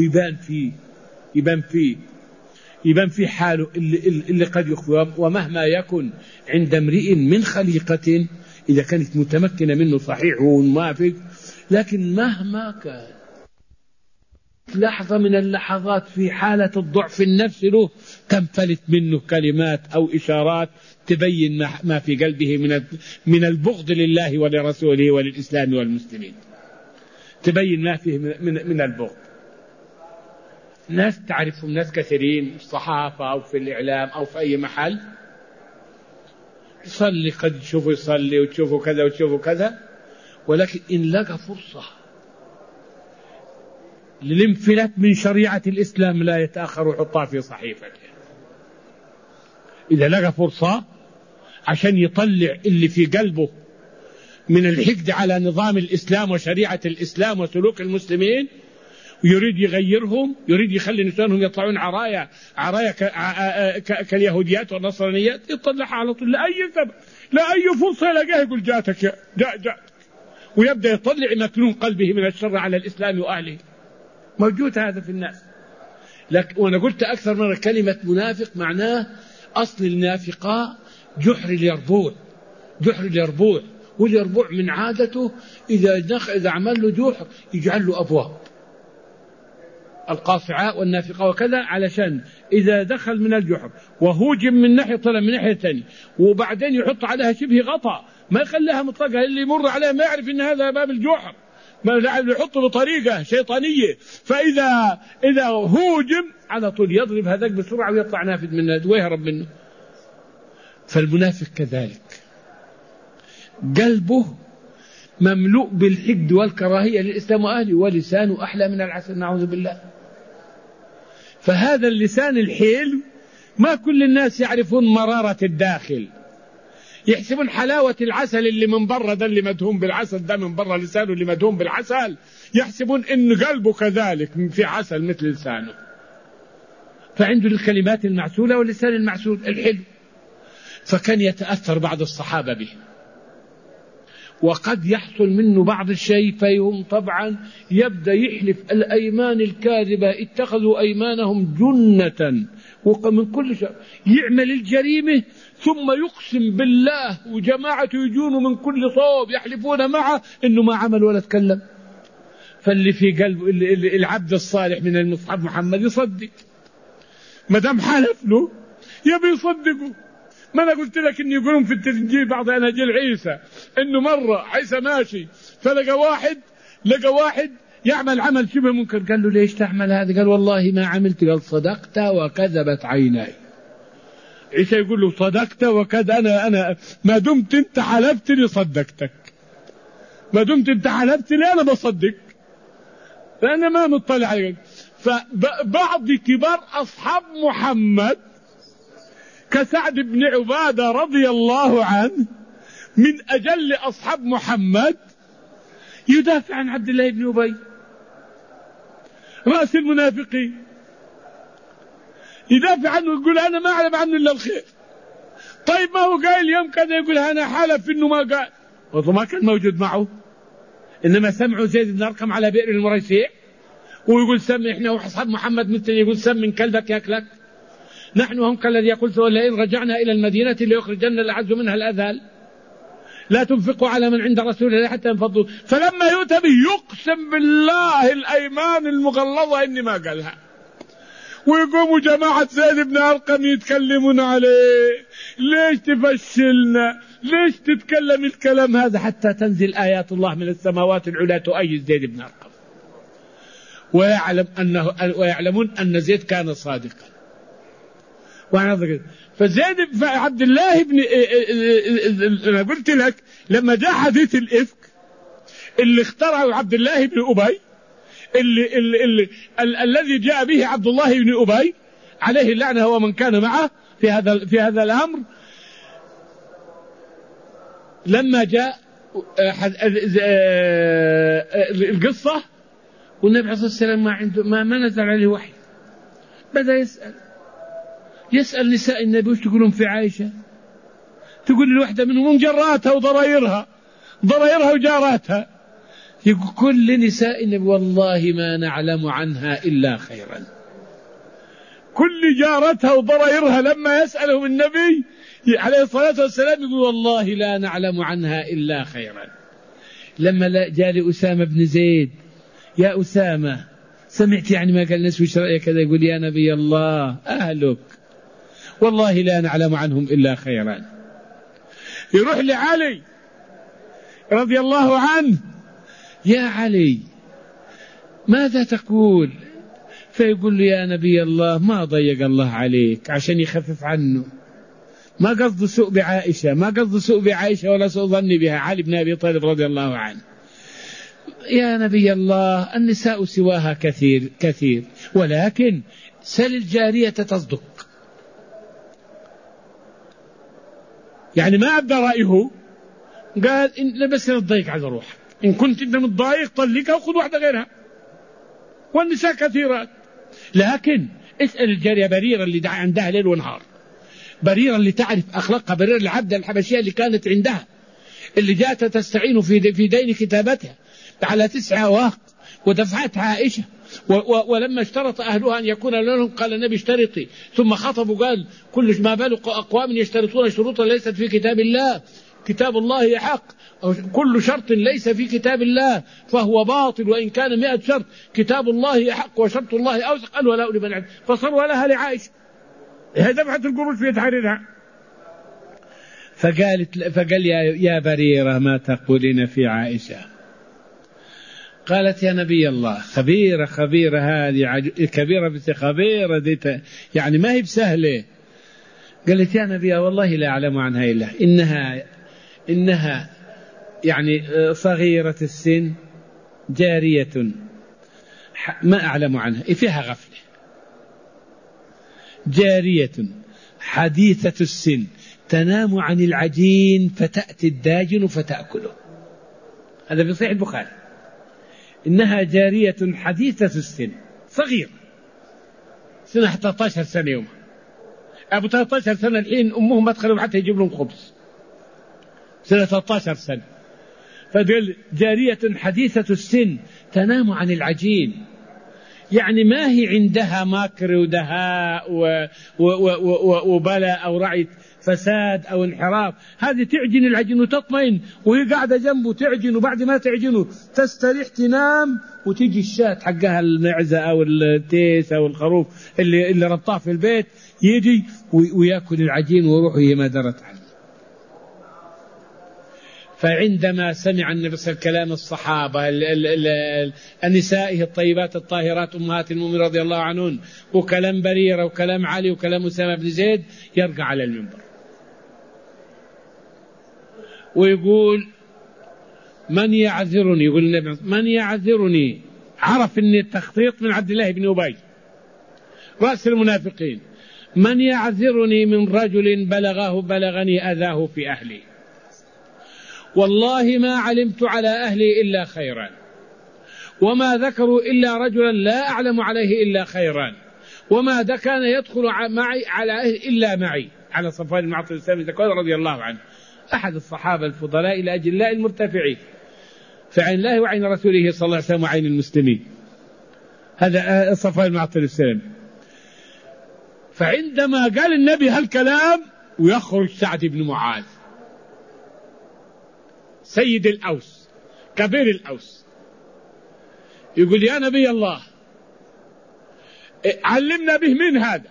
ويبان في حاله اللي قد يخفي. ومهما يكن عند امرئ من خليقة إذا كانت متمكنة منه صحيح وموافق، لكن مهما كان لحظة من اللحظات في حالة الضعف النفسي له تنفلت منه كلمات أو إشارات تبين ما في قلبه من البغض لله ولرسوله وللإسلام والمسلمين، تبين ما فيه من البغض. ناس تعرفهم، ناس كثيرين في الصحافة أو في الإعلام أو في أي محل، يصلي، قد تشوفه يصلي وتشوفه كذا وتشوفه كذا، ولكن إن لقى فرصة للانفلات من شريعة الإسلام لا يتأخر ويحطها في صحيفته. إذا لقى فرصة عشان يطلع اللي في قلبه من الحقد على نظام الإسلام وشريعة الإسلام وسلوك المسلمين، ويريد يغيرهم، يريد يخلي نسانهم يطلعون عرايا كاليهوديات والنصرانيات، يطلعها على طول لأي سبب، لأي فرصة يلاقيها يقول جاءتك جاء، ويبدأ يطلع مكنون قلبه من الشر على الإسلام وأهله. موجود هذا في الناس. وأنا قلت أكثر من كلمة منافق معناه أصل النافقة جحر اليربوع. واليربوع من عادته إذا عمل له جحر يجعل له أبواب، القاصعاء والنافقة وكذا، علشان إذا دخل من الجحر وهوجم من ناحية طلع من ناحية ثانية، وبعدين يحط عليها شبه غطاء ما يخليها مطلقة، اللي يمر عليها ما يعرف إن هذا باب الجحر، ما يحطه بطريقة شيطانية، فإذا هوجم على طول يضرب هذاك بسرعة ويطلع نافذ منه ويهرب منه. فالمنافق كذلك قلبه مملوء بالحقد والكراهية للإسلام وأهله، ولسانه أحلى من العسل، نعوذ بالله. فهذا اللسان الحلو ما كل الناس يعرفون مرارة الداخل، يحسبون حلاوة العسل اللي من برا ده اللي مدهون بالعسل ده من برا لسانه اللي مدهون بالعسل، يحسبون إن قلبه كذلك في عسل مثل لسانه. فعنده الكلمات المعسولة واللسان المعسول الحلو. فكان يتأثر بعض الصحابة به، وقد يحصل منه بعض الشيء فيهم طبعا يبدأ يحلف الأيمان الكاذبة، اتخذوا أيمانهم جنة ومن كل شيء، يعمل الجريمة ثم يقسم بالله وجماعة يجون من كل صوب يحلفون معه إنه ما عمل ولا تكلم. فاللي في قلبه العبد الصالح من المصحف محمد يصدق، ما دام حلف له يبي يصدقه. ما أنا قلت لك إن يقولون في التنجيل بعض أناجيل عيسى إنه مرة عيسى ماشي فلقى واحد يعمل عمل شبه منكر، قال له ليش تعمل هذا؟ قال والله ما عملت. قال صدقت وكذبت عيناي. عيسى يقول له صدقت وكذا، أنا ما دمت أنت حلفت لي صدقتك، ما دمت أنت حلفت لي أنا بصدق، فأنا ما مطلع عليك. فبعض كبار أصحاب محمد كسعد بن عبادة رضي الله عنه من أجل أصحاب محمد يدافع عن عبد الله بن أبي رأس المنافقين، يدافع عنه ويقول أنا ما أعلم عنه إلا الخير. طيب ما هو قال يوم كذا يقول أنا حلف إنه ما قال، وما كان موجود معه، إنما سمعوا زيد بن أرقم على بئر المريسيع ويقول سم إحنا وأصحاب محمد مثل يقول سم من كلبك يأكلك، نحن هم كالذي قلت ولئن رجعنا إلى المدينة ليخرجن الأعز منها الأذل، لا تنفقوا على من عند رسول الله حتى ينفضوا. فلما يؤتى به يقسم بالله الأيمان المغلظة إني ما قالها، ويقوموا جماعة زيد بن أرقم يتكلمون عليه، ليش تفشلنا؟ ليش تتكلم الكلام هذا؟ حتى تنزل آيات الله من السماوات العلى تؤيد زيد بن أرقم، ويعلمون أن زيد كان صادقا. فزيد عبد الله بن أنا قلت لك لما جاء حديث الإفك اللي اخترعه عبد الله بن أبي الذي جاء به عبد الله بن أبي عليه اللعنة ومن كان معه في هذا الأمر، لما جاء القصة والنبي عليه الصلاة والسلام ما عنده ما نزل عليه وحي، بدأ يسأل نساء النبي وش تقولون في عائشة؟ تقول الوحدة منهم جراتها وضرائرها وجاراتها، يقول كل نساء النبي والله ما نعلم عنها إلا خيرا، كل جارتها وضرائرها لما يسألهم النبي عليه الصلاة والسلام يقول والله لا نعلم عنها إلا خيرا. لما جاء لأسامة بن زيد يا أسامة سمعت يعني ما قال الناس وش رأيك كذا؟ يقول يا نبي الله أهلك والله لا نعلم عنهم إلا خيرا. يروح لعلي رضي الله عنه يا علي ماذا تقول؟ فيقول له يا نبي الله ما ضيق الله عليك عشان يخفف عنه، ما قصد سوء بعائشة، ما قصد سوء بعائشة ولا سوء ظني بها، علي بن أبي طالب رضي الله عنه. يا نبي الله النساء سواها كثير ولكن سل الجارية تصدق. يعني ما أبدأ رأيه، قال إن بس تضيق على روحك، إن كنت أنت متضايق طلقها وخذ واحدة غيرها، والنساء كثيرات. لكن اسأل الجارية بريرة اللي عندها ليل ونهار، بريرة اللي تعرف أخلاقها، بريرة العبدة الحبشية اللي كانت عندها اللي جاءت تستعين في دين كتابتها على 9 أواق ودفعتها عائشة، ولما اشترط أهلها أن يكون لهم قال النبي اشترطي، ثم خطب وقال كل ما بال أقوام يشترطون شروطا ليست في كتاب الله، كتاب الله حق، كل شرط ليس في كتاب الله فهو باطل وإن كان 100 شرط، كتاب الله حق وشرط الله أوثق. قال ولا أولي من فصروا لها لعائشة، هي دفعت القروش في تحريرها. فقال يا بريرة ما تقولين في عائشة؟ قالت يا نبي الله خبيرة هذه كبيرة بس خبيرة دي يعني ما هي بسهلة. قالت يا نبي والله لا أعلم عنها إلا إنها يعني صغيرة السن جارية ما أعلم عنها، فيها غفلة، جارية حديثة السن تنام عن العجين فتأتي الداجن فتأكله. هذا في صحيح البخاري. إنها جارية حديثة السن صغيرة، سنة 13 سنة يوم، أبو 13 سنة الحين أمهم ما تخلوا حتى يجيب لهم خبز، سنة 13 سنة. فقال جارية حديثة السن تنام عن العجين، يعني ما هي عندها مكر ودهاء وبلاء أو رعي فساد أو انحراف، هذه تعجن العجين وتطمئن وهي قاعدة جنبه تعجن، وبعد ما تعجنه تستريح تنام، وتيجي الشاة حقها المعزة أو التيس أو الخروف اللي ربطاه في البيت يجي ويأكل العجين ويروح وهي ما درت عنه. فعندما سمع النبي صلى الله عليه وسلم كلام الصحابة النسائه الطيبات الطاهرات أمهات المؤمنين رضي الله عنهن، وكلام بريرة وكلام علي وكلام أسامة بن زيد، يرجع على المنبر ويقول من يعذرني، يقول النبي من يعذرني، عرف أن التخطيط من عبد الله بن أبي رأس المنافقين، من يعذرني من رجل بلغني أذاه في أهلي، والله ما علمت على أهلي إلا خيرا، وما ذكروا إلا رجلا لا أعلم عليه إلا خيرا، وما كان يدخل معي على أهلي إلا معي، على صفوان بن معطل السلمي رضي الله عنه، أحد الصحابة الفضلاء الأجلاء المرتفعين في عين الله وعين رسوله صلى الله عليه وسلم وعين المسلمين، هذا صفوان بن معطل السلمي. فعندما قال النبي هالكلام ويخرج سعد بن معاذ سيد الأوس كبير الأوس، يقول يا نبي الله علمنا به من هذا،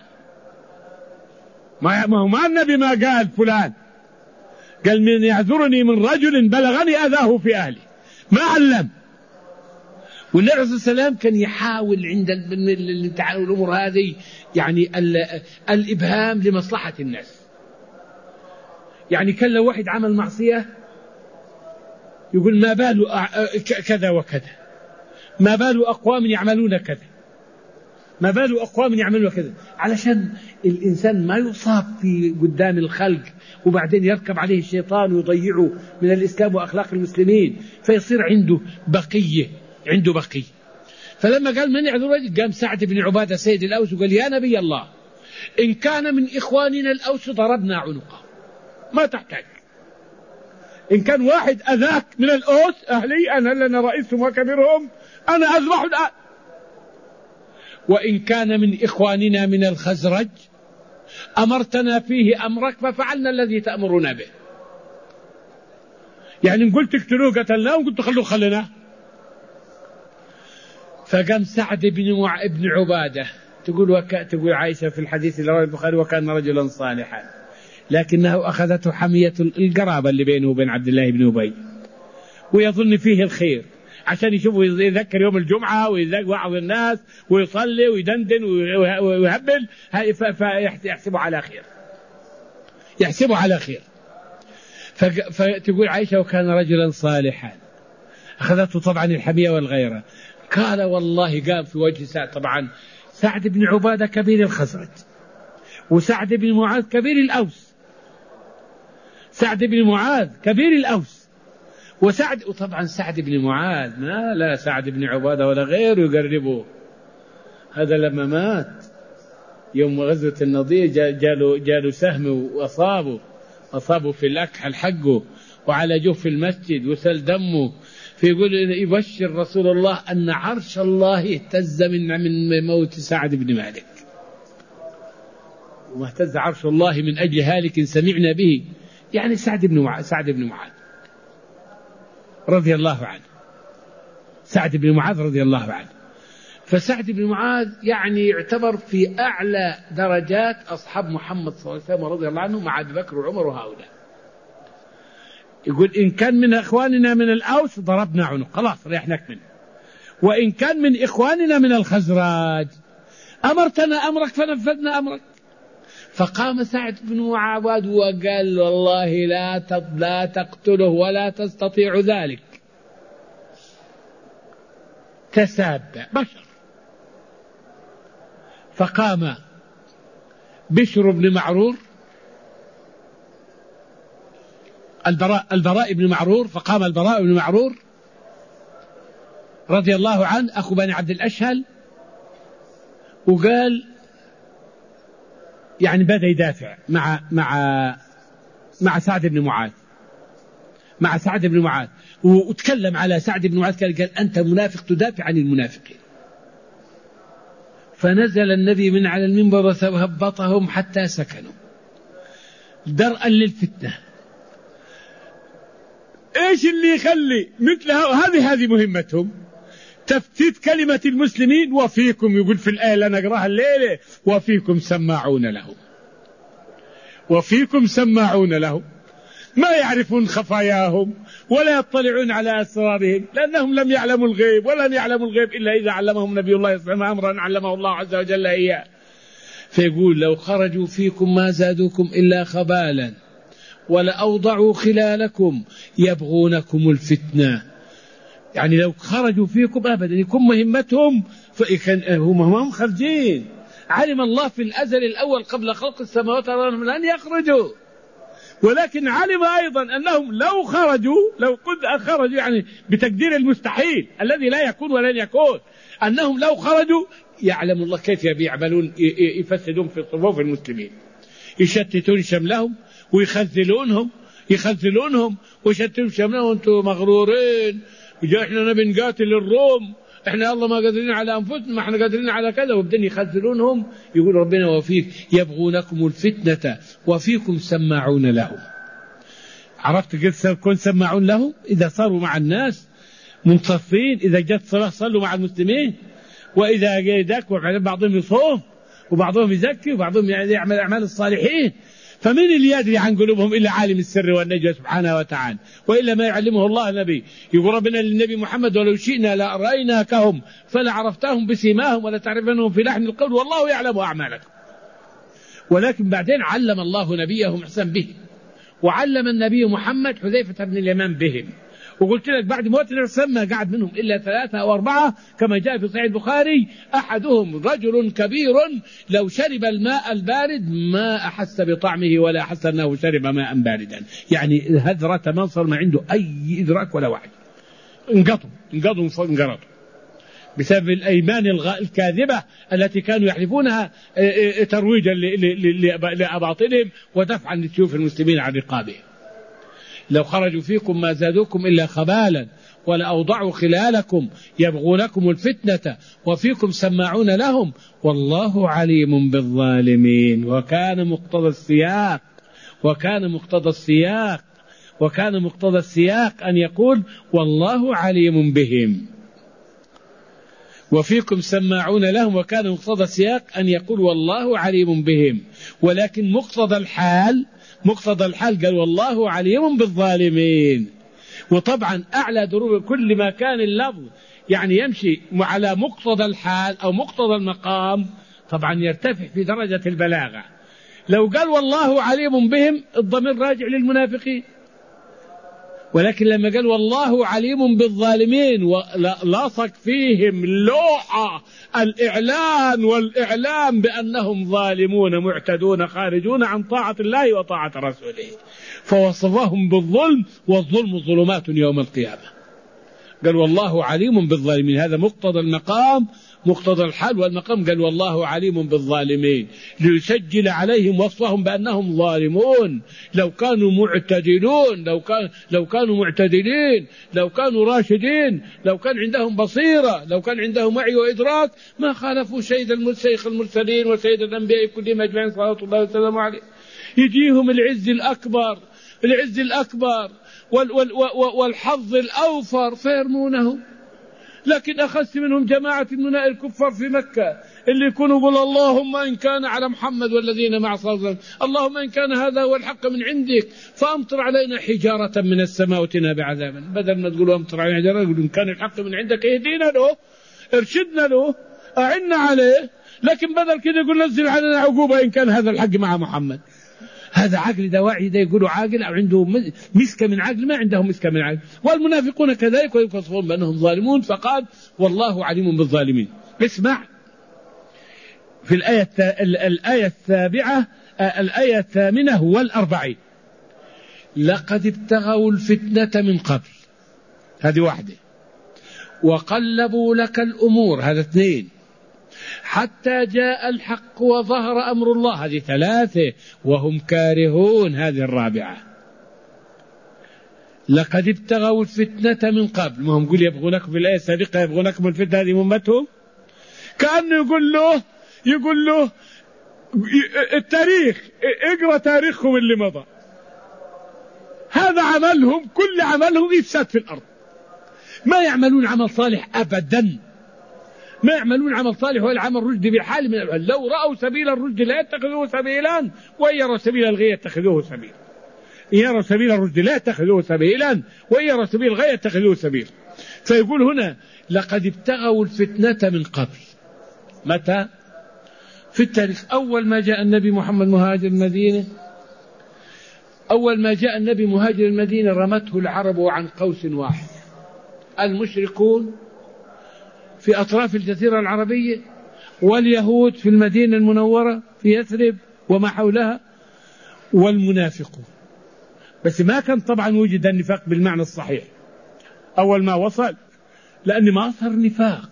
ما النبي ما قال فلان، قال من يعذرني من رجل بلغني أذاه في أهلي، ما علم. والنبي عليه الصلاة والسلام كان يحاول عند الأمور هذه يعني الإبهام لمصلحة الناس، يعني كان لو واحد عمل معصية يقول ما بال كذا وكذا، ما بال أقوام يعملون كذا، ما بال أقوام يعملون كذا، علشان الإنسان ما يصاب في قدام الخلق وبعدين يركب عليه الشيطان ويضيعه من الإسلام وأخلاق المسلمين، فيصير عنده بقية. فلما قال من يعذر رجل، قام سعد بن عبادة سيد الأوس وقال يا نبي الله إن كان من إخواننا الأوس ضربنا عنقه، ما تحتاج، إن كان واحد أذاك من الأوس أهلي أنا لنا رئيسهم وكبيرهم أنا أذبح الآن، وإن كان من إخواننا من الخزرج أمرتنا فيه أمرك ففعلنا الذي تأمرنا به، يعني إن قلت اقتلوه قتلناه وقلت خلوه خلنا. فقام سعد بن عبادة تقول عائشة في الحديث اللي رواه البخاري وكان رجلا صالحا، لكنه أخذته حمية القرابة اللي بينه وبين عبد الله بن أبي، ويظن فيه الخير عشان يشوفه يذكر يوم الجمعة ويوعظ الناس ويصلي ويدندن ويهبل، فيحسبه على خير. فتقول عائشة وكان رجلا صالحا، أخذته طبعا الحمية والغيرة. قال والله قام في وجه سعد، طبعا سعد بن عبادة كبير الخزرج وسعد بن معاذ كبير الأوس، سعد بن معاذ كبير الأوس وطبعا سعد بن معاذ ما لا سعد بن عبادة ولا غيره يقربه. هذا لما مات يوم غزوة النضير جاله سهم وأصابه في الأكحل حقه وعالجوه في المسجد وسل دمه، فيقول يبشر رسول الله أن عرش الله اهتز من موت سعد بن مالك، وما اهتز عرش الله من أجل هالك سمعنا به، يعني سعد بن معاذ رضي الله عنه، سعد بن معاذ رضي الله عنه. فسعد بن معاذ يعني يعتبر في أعلى درجات أصحاب محمد صلى الله عليه وسلم رضي الله عنه مع أبي بكر وعمر وهؤلاء. يقول إن كان من إخواننا من الأوس ضربنا عنق، خلاص ريحناك منه، وإن كان من إخواننا من الخزرج أمرتنا أمرك فنفذنا أمرك. فقام سعد بن معاذ وقال والله لا تقتله ولا تستطيع ذلك، تساب بشر. فقام بشر بن معرور البراء بن معرور، فقام البراء بن معرور رضي الله عنه أخو بني عبد الأشهل، وقال يعني بدأ يدافع مع سعد بن معاذ وتكلم على سعد بن معاذ، قال أنت منافق تدافع عن المنافقين. فنزل النبي من على المنبر وهبطهم حتى سكنوا درءا للفتنة. ايش اللي يخلي مثل هذه مهمتهم، تفتيت كلمة المسلمين. وفيكم، يقول في الآية اللي نقراها الليلة، وفيكم سماعون لهم ما يعرفون خفاياهم ولا يطلعون على أسرارهم، لأنهم لم يعلموا الغيب ولن يعلموا الغيب إلا إذا علمهم نبي الله صلى الله عليه وسلم أمرا علمه الله عز وجل إياه. فيقول لو خرجوا فيكم ما زادوكم إلا خبالا ولأوضعوا خلالكم يبغونكم الفتنة. يعني لو خرجوا فيكم أبدا يكون مهمتهم، هم خارجين. علم الله في الأزل الأول قبل خلق السماوات والأرض لن يخرجوا، ولكن علم أيضا أنهم لو خرجوا يعني بتقدير المستحيل الذي لا يكون ولن يكون، أنهم لو خرجوا يعلم الله كيف يعملون، يفسدون في صفوف المسلمين، يشتتون شملهم ويخذلونهم ويشتتون شملهم. أنتم مغرورين، احنا نبي نقاتل الروم، احنا الله ما قادرين على أنفسنا، ما احنا قادرين على كذا، وبدأ يخذلونهم. يقول ربنا وفيك يبغونكم الفتنة وفيكم سماعون لهم. عرفت كيف كن سماعون لهم؟ إذا صاروا مع الناس منصفين، إذا جت صلاة صلوا مع المسلمين، وإذا جاء بعضهم يصوم وبعضهم يزكي وبعضهم يعمل أعمال الصالحين. فمن اللي يدري عن قلوبهم إلا عالم السر والنجوى سبحانه وتعالى، وإلا ما يعلمه الله النبي. يقول ربنا للنبي محمد ولو شئنا لأريناكهم فلعرفتهم بسيماهم ولتعرفنهم في لحن القول والله يعلم أعمالكم. ولكن بعدين علم الله نبيه محسن به، وعلم النبي محمد حذيفة بن اليمان بهم. وقلت لك بعد موت الرسول ما قعد منهم إلا 3 أو 4 كما جاء في صحيح البخاري. أحدهم رجل كبير لو شرب الماء البارد ما أحس بطعمه ولا أحس أنه شرب ماء باردا، يعني هذرة منصر ما عنده أي إدراك ولا وعي، انقرضوا بسبب الأيمان الكاذبة التي كانوا يحلفونها ترويجا لأباطلهم ودفعا لسيوف المسلمين عن رقابهم. لو خرجوا فيكم ما زادوكم إلا خبالا ولأوضعوا خلالكم يبغونكم الفتنة وفيكم سماعون لهم والله عليم بالظالمين. وكان مقتضى السياق أن يقول والله عليم بهم. وفيكم سماعون لهم، وكان مقتضى السياق أن يقول والله عليم بهم. ولكن مقتضى الحال قال والله عليم بالظالمين. وطبعا أعلى دروب كل ما كان اللفظ يعني يمشي على مقتضى الحال أو مقتضى المقام طبعا يرتفع في درجة البلاغة. لو قال والله عليم بهم الضمير راجع للمنافقين، ولكن لما قال والله عليم بالظالمين ولصق فيهم لوحة والإعلام بأنهم ظالمون معتدون خارجون عن طاعة الله وطاعة رسوله، فوصفهم بالظلم، والظلم ظلمات يوم القيامة. قال والله عليم بالظالمين، هذا مقتضى المقام مقتضى الحال والمقام، قال والله عليم بالظالمين، ليسجل عليهم وصفهم بأنهم ظالمون. لو كانوا معتدلون، لو كانوا معتدلين، لو كانوا راشدين، لو كان عندهم بصيرة، لو كان عندهم وعي وإدراك، ما خالفوا شيخ المرسلين وسيد الأنبياء كلهم أجمعين صلى الله عليه وسلم عليه. يجيهم العز الأكبر والحظ الأوفر فيرمونه. لكن أخذت منهم جماعة من الكفار في مكة اللي يكونوا يقول اللهم إن كان على محمد والذين مع صلى الله عليه وسلم، اللهم إن كان هذا هو الحق من عندك فأمطر علينا حجارة من السماء واتنا بعذابا. بدل ما تقولوا أمطر علينا حجارة، يقولوا إن كان الحق من عندك اهدينا له، ارشدنا له، أعنا عليه. لكن بدل كده يقول نزل علينا عقوبة إن كان هذا الحق مع محمد. هذا عقل، ده واعي، ده يقولوا عاقل أو عنده مسكة من عقل، ما عندهم مسكة من عقل. والمنافقون كذلك ويوصفون بأنهم ظالمون، فقال والله عليم بالظالمين. اسمع في الآية السابعة، الآية 48: لقد ابتغوا الفتنة من قبل، هذه واحدة، وقلبوا لك الأمور، هذا 2، حتى جاء الحق وظهر أمر الله، هذه 3، وهم كارهون، هذه 4. لقد ابتغوا الفتنة من قبل، ما هم يقول يبغونكم في الآية السابقة يبغونكم الفتنة، هذه مهمتهم. كأنه يقول له التاريخ، اقرأ تاريخهم اللي مضى، هذا عملهم، كل عملهم إفساد في الأرض، ما يعملون عمل صالح أبدا، ما يعملون عمل صالح ولا عمل رشد بحال من الأحوال. لو رأوا سبيل الرشد لا يتخذوه سبيلا، وإن يروا سبيل الغي يتخذوه سبيلا. إن يروا سبيل الرشد لا يتخذوه سبيلا، وإن يروا سبيل الغي يتخذوه سبيلا. فيقول هنا لقد ابتغوا الفتنة من قبل. متى؟ في التاريخ. أول ما جاء النبي محمد مهاجر المدينة، أول ما جاء النبي مهاجر المدينة رمته العرب عن قوس واحد، المشركون في أطراف الجزيرة العربية، واليهود في المدينة المنورة في يثرب وما حولها، والمنافقون. بس ما كان طبعا وجد النفاق بالمعنى الصحيح أول ما وصل، لأن ما صار نفاق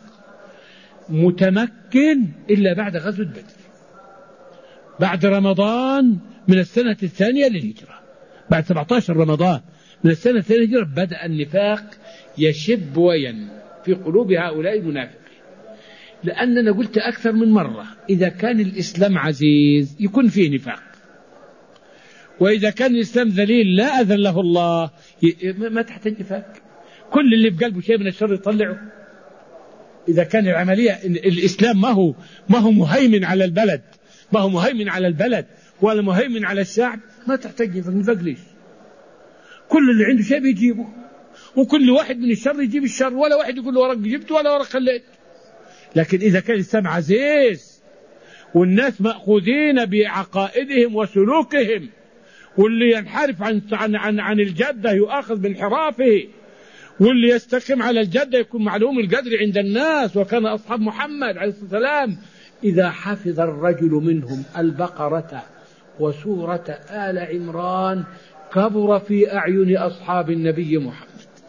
متمكن إلا بعد غزوة بدر، بعد رمضان من السنة الثانية للهجرة، بعد 17 رمضان من السنة الثانية للهجرة بدأ النفاق يشب وين في قلوب هؤلاء المنافقين. لأننا قلت أكثر من مرة، إذا كان الإسلام عزيز يكون فيه نفاق، وإذا كان الإسلام ذليل لا أذله الله ما تحتاج نفاق، كل اللي بقلبه شيء من الشر يطلعه. إذا كان العملية الإسلام ما هو مهيمن على البلد، ما هو مهيمن على البلد ولا مهيمن على الشعب، ما تحتاج نفاق. ليش؟ كل اللي عنده شيء بيجيبه، وكل واحد من الشر يجيب الشر، ولا واحد يقول له ورق جبت ولا ورق خليت. لكن إذا كان الإسلام عزيز والناس مأخوذين بعقائدهم وسلوكهم، واللي ينحرف عن الجدة يؤاخذ بانحرافه، واللي يستقيم على الجدة يكون معلوم القدر عند الناس. وكان أصحاب محمد عليه الصلاة والسلام إذا حفظ الرجل منهم البقرة وسورة آل عمران كبر في أعين أصحاب النبي محمد.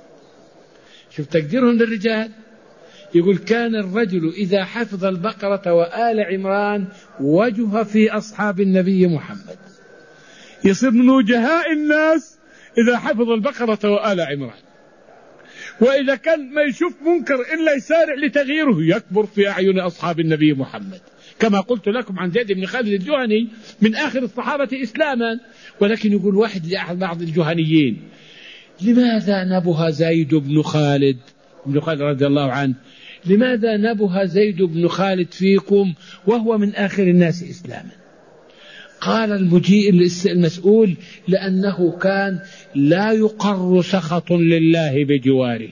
شوف تقديرهم للرجال، يقول كان الرجل إذا حفظ البقرة وآل عمران وجه في أصحاب النبي محمد، يصير من وجهاء الناس إذا حفظ البقرة وآل عمران. وإذا كان ما يشوف منكر إلا يسارع لتغييره يكبر في أعين أصحاب النبي محمد، كما قلت لكم عن زيد بن خالد الجهني من آخر الصحابة إسلاما. ولكن يقول واحد لأحد بعض الجهنيين: لماذا نبه زيد بن خالد رضي الله عنه، لماذا نبه زيد بن خالد فيكم وهو من آخر الناس إسلاما؟ قال المجيء المسؤول: لأنه كان لا يقر سخط لله بجواره.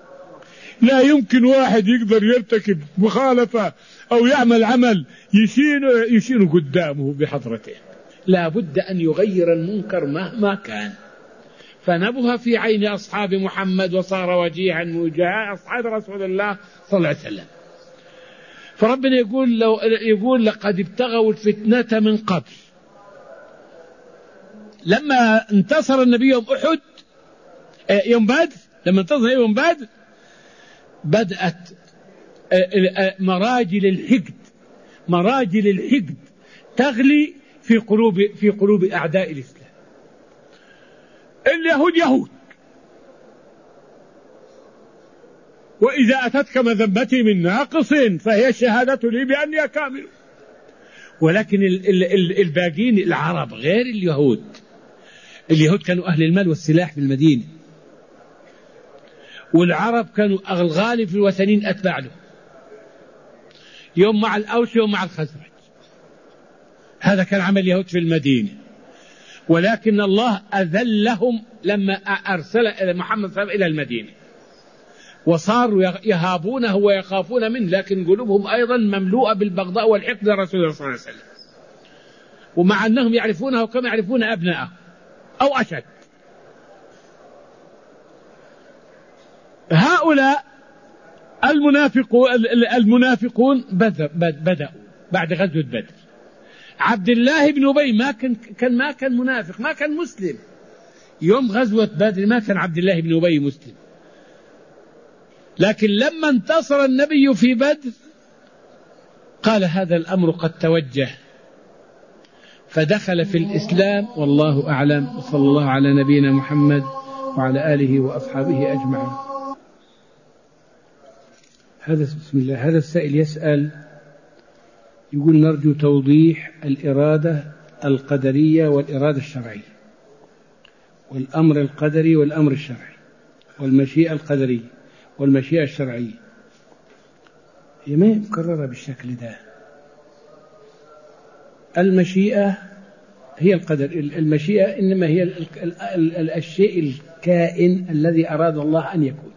لا يمكن واحد يقدر يرتكب مخالفة أو يعمل عمل يشين قدامه بحضرته، لا بد أن يغير المنكر مهما كان. فنبه في عين أصحاب محمد وصار وجيها من وجهاء أصحاب رسول الله صلى الله عليه وسلم. فربنا يقول لقد ابتغوا الفتنة من قبل. لما انتصر النبي يوم أحد، يوم بدر، لما انتصر يوم بدر بدأت مراجل الحقد تغلي في قلوب أعداء الإسلام. اليهود يهود، وإذا أتتك مذمتي من ناقص فهي الشهادة لي بأني كامل. ولكن الباقين العرب غير اليهود. اليهود كانوا أهل المال والسلاح في المدينة، والعرب كانوا الغالب في الوثنين أتباع له، يوم مع الأوس يوم مع الخزرج. هذا كان عمل اليهود في المدينة، ولكن الله أذلهم لما أرسل محمد صلى الله عليه وسلم إلى المدينة، وصاروا يهابونه ويخافون منه، لكن قلوبهم أيضا مملوءة بالبغضاء والحقد لرسول الله صلى الله عليه وسلم، ومع أنهم يعرفونه كما يعرفون أبناءه أو أشد. هؤلاء المنافقون بدأوا بعد غزوة بدر. عبد الله بن أبي ما كان منافق، ما كان مسلم. يوم غزوة بدر ما كان عبد الله بن أبي مسلم، لكن لما انتصر النبي في بدر قال هذا الأمر قد توجه، فدخل في الإسلام. والله أعلم، وصلى الله على نبينا محمد وعلى آله وأصحابه أجمعين. بسم الله. هذا السائل يسأل يقول: نرجو توضيح الإرادة القدرية والإرادة الشرعية، والأمر القدري والأمر الشرعي، والمشيئة القدرية والمشيئة الشرعية. هي ما مكررة بالشكل ده. المشيئة هي القدر، المشيئة إنما هي الشيء الكائن الذي أراد الله أن يكون.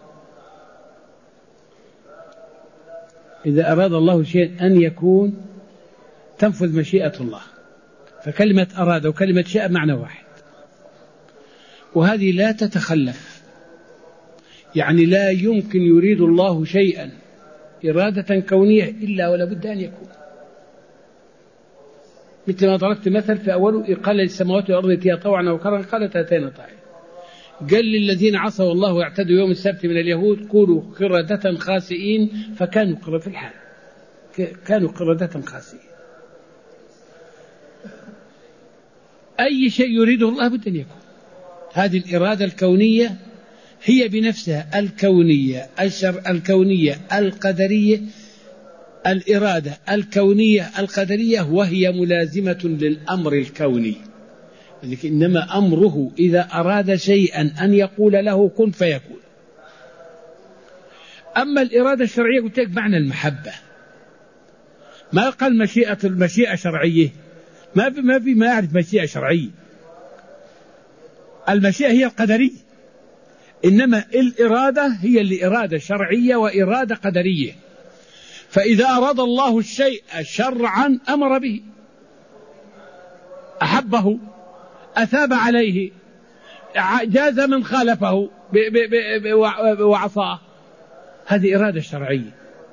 إذا أراد الله شيئا أن يكون تنفذ مشيئة الله. فكلمة أراد وكلمة شاء معنى واحد، وهذه لا تتخلف. يعني لا يمكن يريد الله شيئا إرادة كونية إلا ولا بد أن يكون. مثل ما ضربت مثل في أوله: قال للسماوات والأرض ائتيا طوعا أو كرها قالت أتينا طائعين. قال للذين عصوا الله واعتدوا يوم السبت من اليهود: كونوا قردة خاسئين، فكانوا قردة في الحال، كانوا قردة خاسئين. أي شيء يريده الله بد أن يكون. هذه الإرادة الكونية هي بنفسها الكونية الكونية القدرية. الإرادة الكونية القدرية وهي ملازمة للأمر الكوني، إنما أمره إذا أراد شيئا أن يقول له كن فيكون. أما الإرادة الشرعية قلت لك معنى المحبة. ما قال المشيئة شرعية، ما يعرف مشيئة شرعية. المشيئة هي القدرية، إنما الإرادة هي اللي إرادة شرعية وإرادة قدرية. فإذا أراد الله الشيء شرعا أمر به، أحبه، أثاب عليه، جاز من خالفه وعصاه. هذه إرادة شرعية.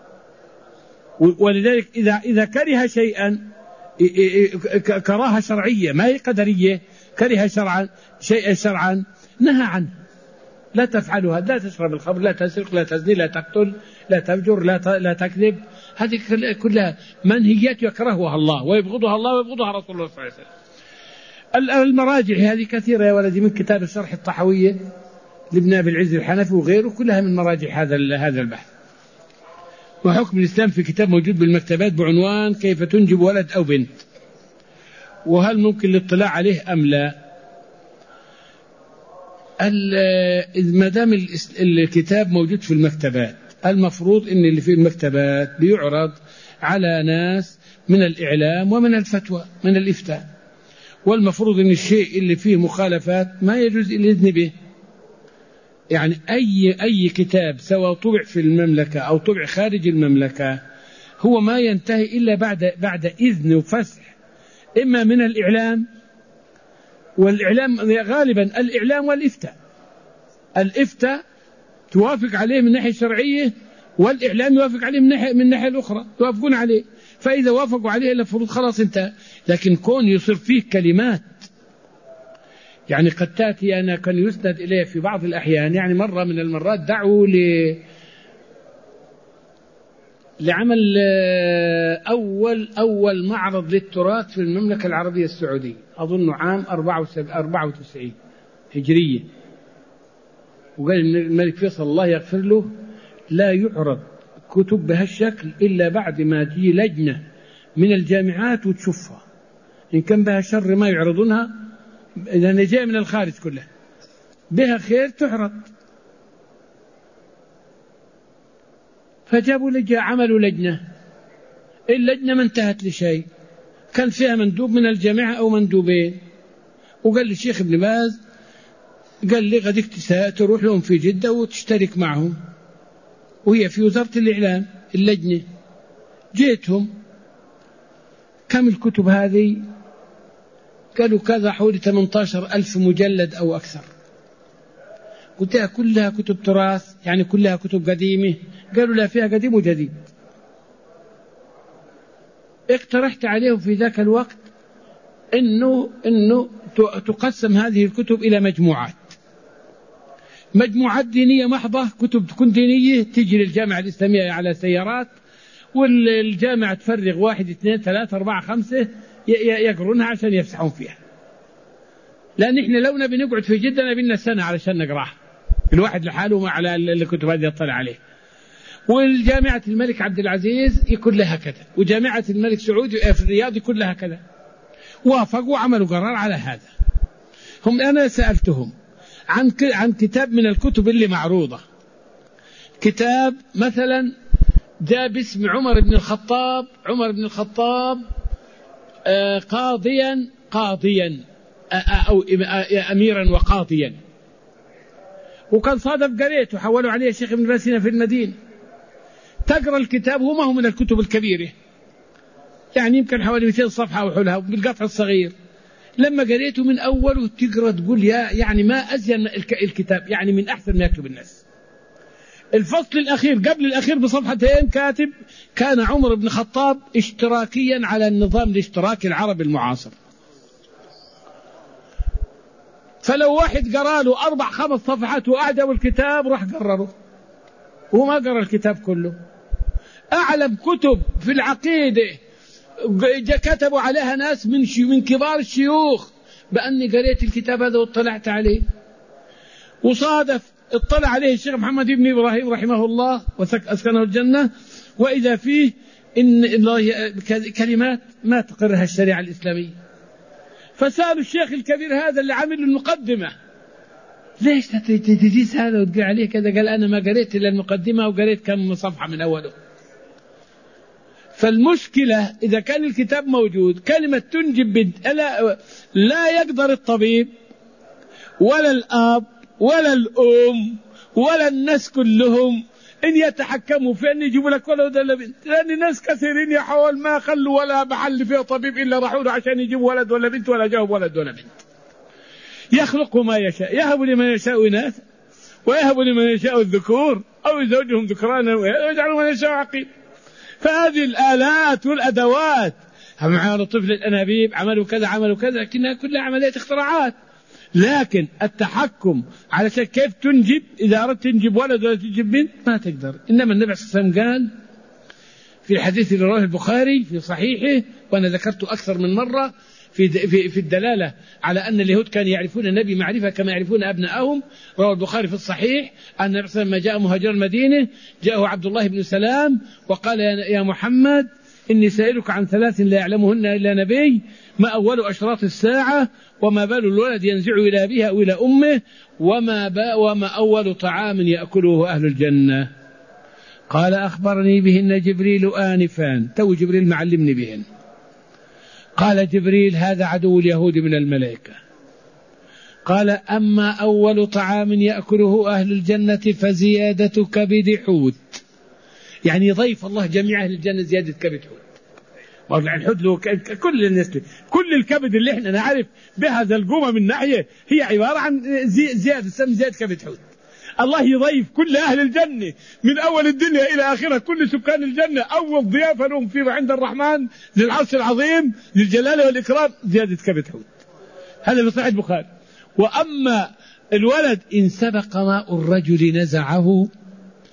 ولذلك إذا كره شيئا كراهة شرعية ما هي قدرية، كره شيئا شرعا نهى عنه: لا تفعلها، لا تشرب الخمر، لا تسرق، لا تزني، لا تقتل، لا تفجر، لا تكذب. هذه كلها منهيات يكرهها الله ويبغضها الله ويبغضها رسول الله صلى الله عليه وسلم. المراجع هذه كثيرة يا ولدي، من كتاب الشرح الطحوية لابن أبي العز الحنفي وغيره، كلها من مراجع هذا البحث. وحكم الإسلام في كتاب موجود بالمكتبات بعنوان كيف تنجب ولد أو بنت، وهل ممكن الاطلاع عليه أم لا؟ ما دام الكتاب موجود في المكتبات، المفروض ان اللي في المكتبات بيعرض على ناس من الإعلام ومن الفتوى من الإفتاء، والمفروض ان الشيء اللي فيه مخالفات ما يجوز الإذن به. يعني أي كتاب سواء طبع في المملكة أو طبع خارج المملكة هو ما ينتهي إلا بعد إذن وفسح، إما من الإعلام، والإعلام غالبا الإعلام والإفتاء. الإفتاء توافق عليه من الناحية الشرعية، والإعلام يوافق عليه من الناحية الأخرى، يوافقون عليه. فإذا وافقوا عليه المفروض خلاص انتهى. لكن كون يصير فيه كلمات، يعني قد تأتي، أنا كان يسند إليه في بعض الأحيان، يعني مرة من المرات دعوا لعمل أول معرض للتراث في المملكة العربية السعودية، أظن عام 94 هجرية. وقال الملك فيصل الله يغفر له لا يعرض كتب بهالشكل إلا بعد ما تجي لجنة من الجامعات وتشوفها، إن كان بها شر ما يعرضونها، لأن جاء من الخارج كله، بها خير تعرض. فجابوا عملوا لجنة، اللجنة ما انتهت لشيء، كان فيها مندوب من الجامعة أو مندوبين، وقال لي الشيخ ابن باز قال لي غدك تروح لهم في جدة وتشترك معهم، وهي في وزارة الإعلام اللجنة. جيتهم كم الكتب هذه؟ قالوا كذا، حوالي 18,000 مجلد أو أكثر. قلت لها كلها كتب تراث يعني كلها كتب قديمة؟ قالوا لا، فيها قديم وجديد. اقترحت عليهم في ذاك الوقت إنه تقسم هذه الكتب إلى مجموعات دينية محضة، كتب تكون دينية تجي للجامعة الإسلامية على سيارات، والجامعة تفرغ 1 2 3 4 5 يقرونها عشان يفسحون فيها، لأن إحنا لو نبي نقعد في جدة نبي لنا سنة علشان نقراها الواحد لحاله على الكتب هذه يطلع عليه. والجامعة الملك عبد العزيز يكون لها كذا، وجامعة الملك سعود في الرياض يكون لها كذا. وافقوا وعملوا قرار على هذا. أنا سألتهم عن كتاب من الكتب اللي معروضة، كتاب مثلا جاء باسم عمر بن الخطاب قاضيا أو أميرا وقاضيا، وكان صادف قريته وحولوا عليه الشيخ ابن باز في المدينة. تقرأ الكتاب ما هو من الكتب الكبيرة، يعني يمكن حوالي 200 صفحة وحولها بالقطع الصغير. لما قريته من أوله تقرأ تقول يعني ما أزين الكتاب، يعني من أحسن ما يكتب الناس. الفصل الأخير قبل الأخير بصفحتين كاتب كان عمر بن الخطاب اشتراكيا على النظام الاشتراكي العربي المعاصر. فلو واحد قرأ له 4 5 صفحات وأعجب الكتاب راح قرره، وما قرأ الكتاب كله. أعلم كتب في العقيدة كتبوا عليها ناس من كبار الشيوخ بأني قريت الكتاب هذا واطلعت عليه. وصادف اطلع عليه الشيخ محمد بن إبراهيم رحمه الله وأسكنه الجنة، وإذا فيه إن الله كلمات ما تقرها الشريعة الإسلامية. فسألوا الشيخ الكبير هذا اللي عمل المقدمة ليش تجيس هذا وتقول عليه كذا؟ قال أنا ما قريت إلا المقدمة وقريت كم صفحة من أوله. فالمشكلة إذا كان الكتاب موجود كلمة تنجب لا يقدر الطبيب ولا الأب ولا الأم ولا الناس كلهم إن يتحكموا في أن يجيبوا لك ولد ولا بنت، لأن الناس كثيرين يحاول ما خلوا ولا محل فيه طبيب إلا راحوا له عشان يجيبوا ولد ولا بنت، ولا جاوب ولد ولا بنت. يخلق ما يشاء، يهب لمن يشاء إناث ويهب لمن يشاء الذكور أو يزوجهم ذكرانا ويجعل من يشاء عقيم. فهذه الآلات والأدوات عملوا طفل الأنابيب، عملوا كذا لكنها كلها عمليات اختراعات. لكن التحكم على كيف تنجب، إذا أردت تنجب ولد ولا تنجب بنت ما تقدر. إنما النبي صلى الله عليه وسلم قال في الحديث اللي رواه البخاري في صحيحه، وأنا ذكرته أكثر من مرة في الدلالة على أن اليهود كانوا يعرفون النبي معرفة كما يعرفون أبنائهم. رواه البخاري في الصحيح أن النبي صلى الله عليه وسلم جاء مهاجر المدينة، جاءه عبد الله بن سلام وقال يا محمد إني سائلك عن 3 لا يعلمهن إلا نبي، ما أول أشراط الساعة، وما بال الولد ينزع إلى أبيها أو إلى أمه، وما أول طعام يأكله أهل الجنة. قال أخبرني بهن جبريل آنفا، تو جبريل معلمني بهن. قال جبريل هذا عدو اليهود من الملائكة. قال أما أول طعام يأكله أهل الجنة فزيادة كبد حوت، يعني يضيف الله جميع أهل الجنة زيادة كبد حوت. الحوت له كل الناس، كل الكبد اللي احنا نعرف بها القومة من ناحية هي عبارة عن زيادة كبد حوت. الله يضيف كل أهل الجنة من أول الدنيا إلى آخرها، كل سكان الجنة أول ضيافة لهم في عند الرحمن للعرش العظيم للجلال والإكرام زيادة كبد حوت. هذا في صحيح البخاري. وأما الولد إن سبق ماء الرجل نزعه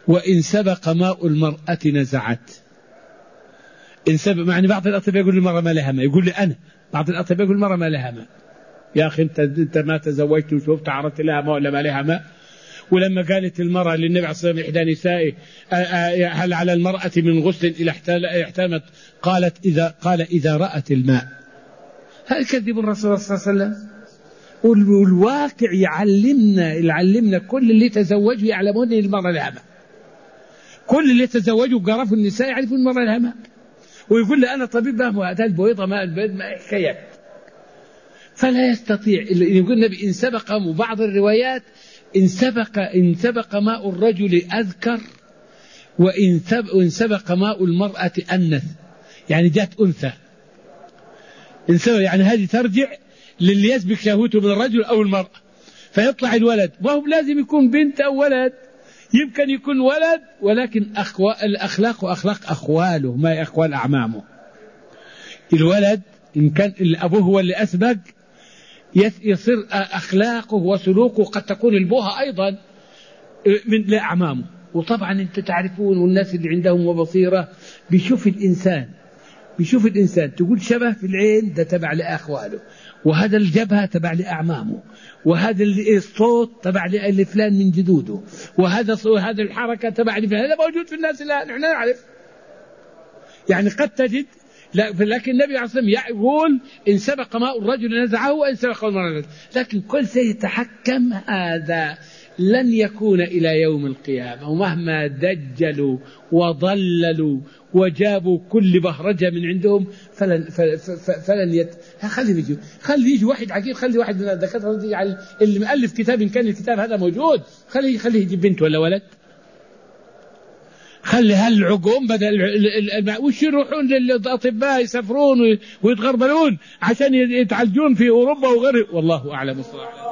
وإن سبق ماء المرأة نزعت. إن سبق، يعني بعض الأطباء يقول المرأة ما لها ماء، يقول لي أنا بعض الأطباء يقول المرأة ما لها ماء. يا أخي أنت ما تزوجت وشوفت عرفت لها ماء ولا ما لها ماء؟ ولما قالت المرأة للنبي عليه الصلاة والسلام إحدى نسائه هل على المرأة من غسل إلى احتلمت؟ قال إذا رأت الماء. هل كذب الرسول صلى الله عليه وسلم؟ والواقع يعلمنا كل اللي تزوجوا يعلمون أن المرأة لها ماء. كل اللي تزوجوا قرفوا النساء يعرفون المرأة لها ماء. ويقول لي أنا طبيب هذا البويضة ماء البيض ما حكاية. فلا يستطيع. يقول النبي إن سبق، وبعض الروايات إن سبق ماء الرجل أذكر، وإن سبق ماء المرأة أنث، يعني جاءت أنثى. يعني هذه ترجع للي يسبق شهوته من الرجل أو المرأة فيطلع الولد. وهو لازم يكون بنت أو ولد، يمكن يكون ولد، ولكن الأخلاق أخلاق أخواله ما أخوال أعمامه. الولد إن كان أبوه هو اللي أسبق يصير أخلاقه وسلوكه قد تكون البوها أيضا من لأعمامه. وطبعا أنت تعرفون، والناس اللي عندهم بصيرة بيشوف الإنسان تقول شبه في العين ده تبع لأخواله، وهذا الجبهة تبع لأعمامه، وهذا الصوت تبع لفلان من جدوده، وهذا الحركة تبع لفلان. هذا موجود في الناس لا نحن نعرف. يعني قد تجد، لكن النبي عليه الصلاة والسلام يقول إن سبق ماء الرجل نزعه وإن سبق المرأة نزعه. لكن كل سيتحكم هذا لن يكون إلى يوم القيامة، ومهما دجلوا وضللوا وجابوا كل بهرجة من عندهم فلن خلي يجي واحد عقيل، خلي واحد من الدكاترة اللي مؤلف كتاب إن كان الكتاب هذا موجود خليه يجيب بنت ولا ولد. خلي هالعقوم بدل وش يروحون للأطباء يسافرون ويتغربلون عشان يتعالجون في أوروبا وغيره. والله أعلم.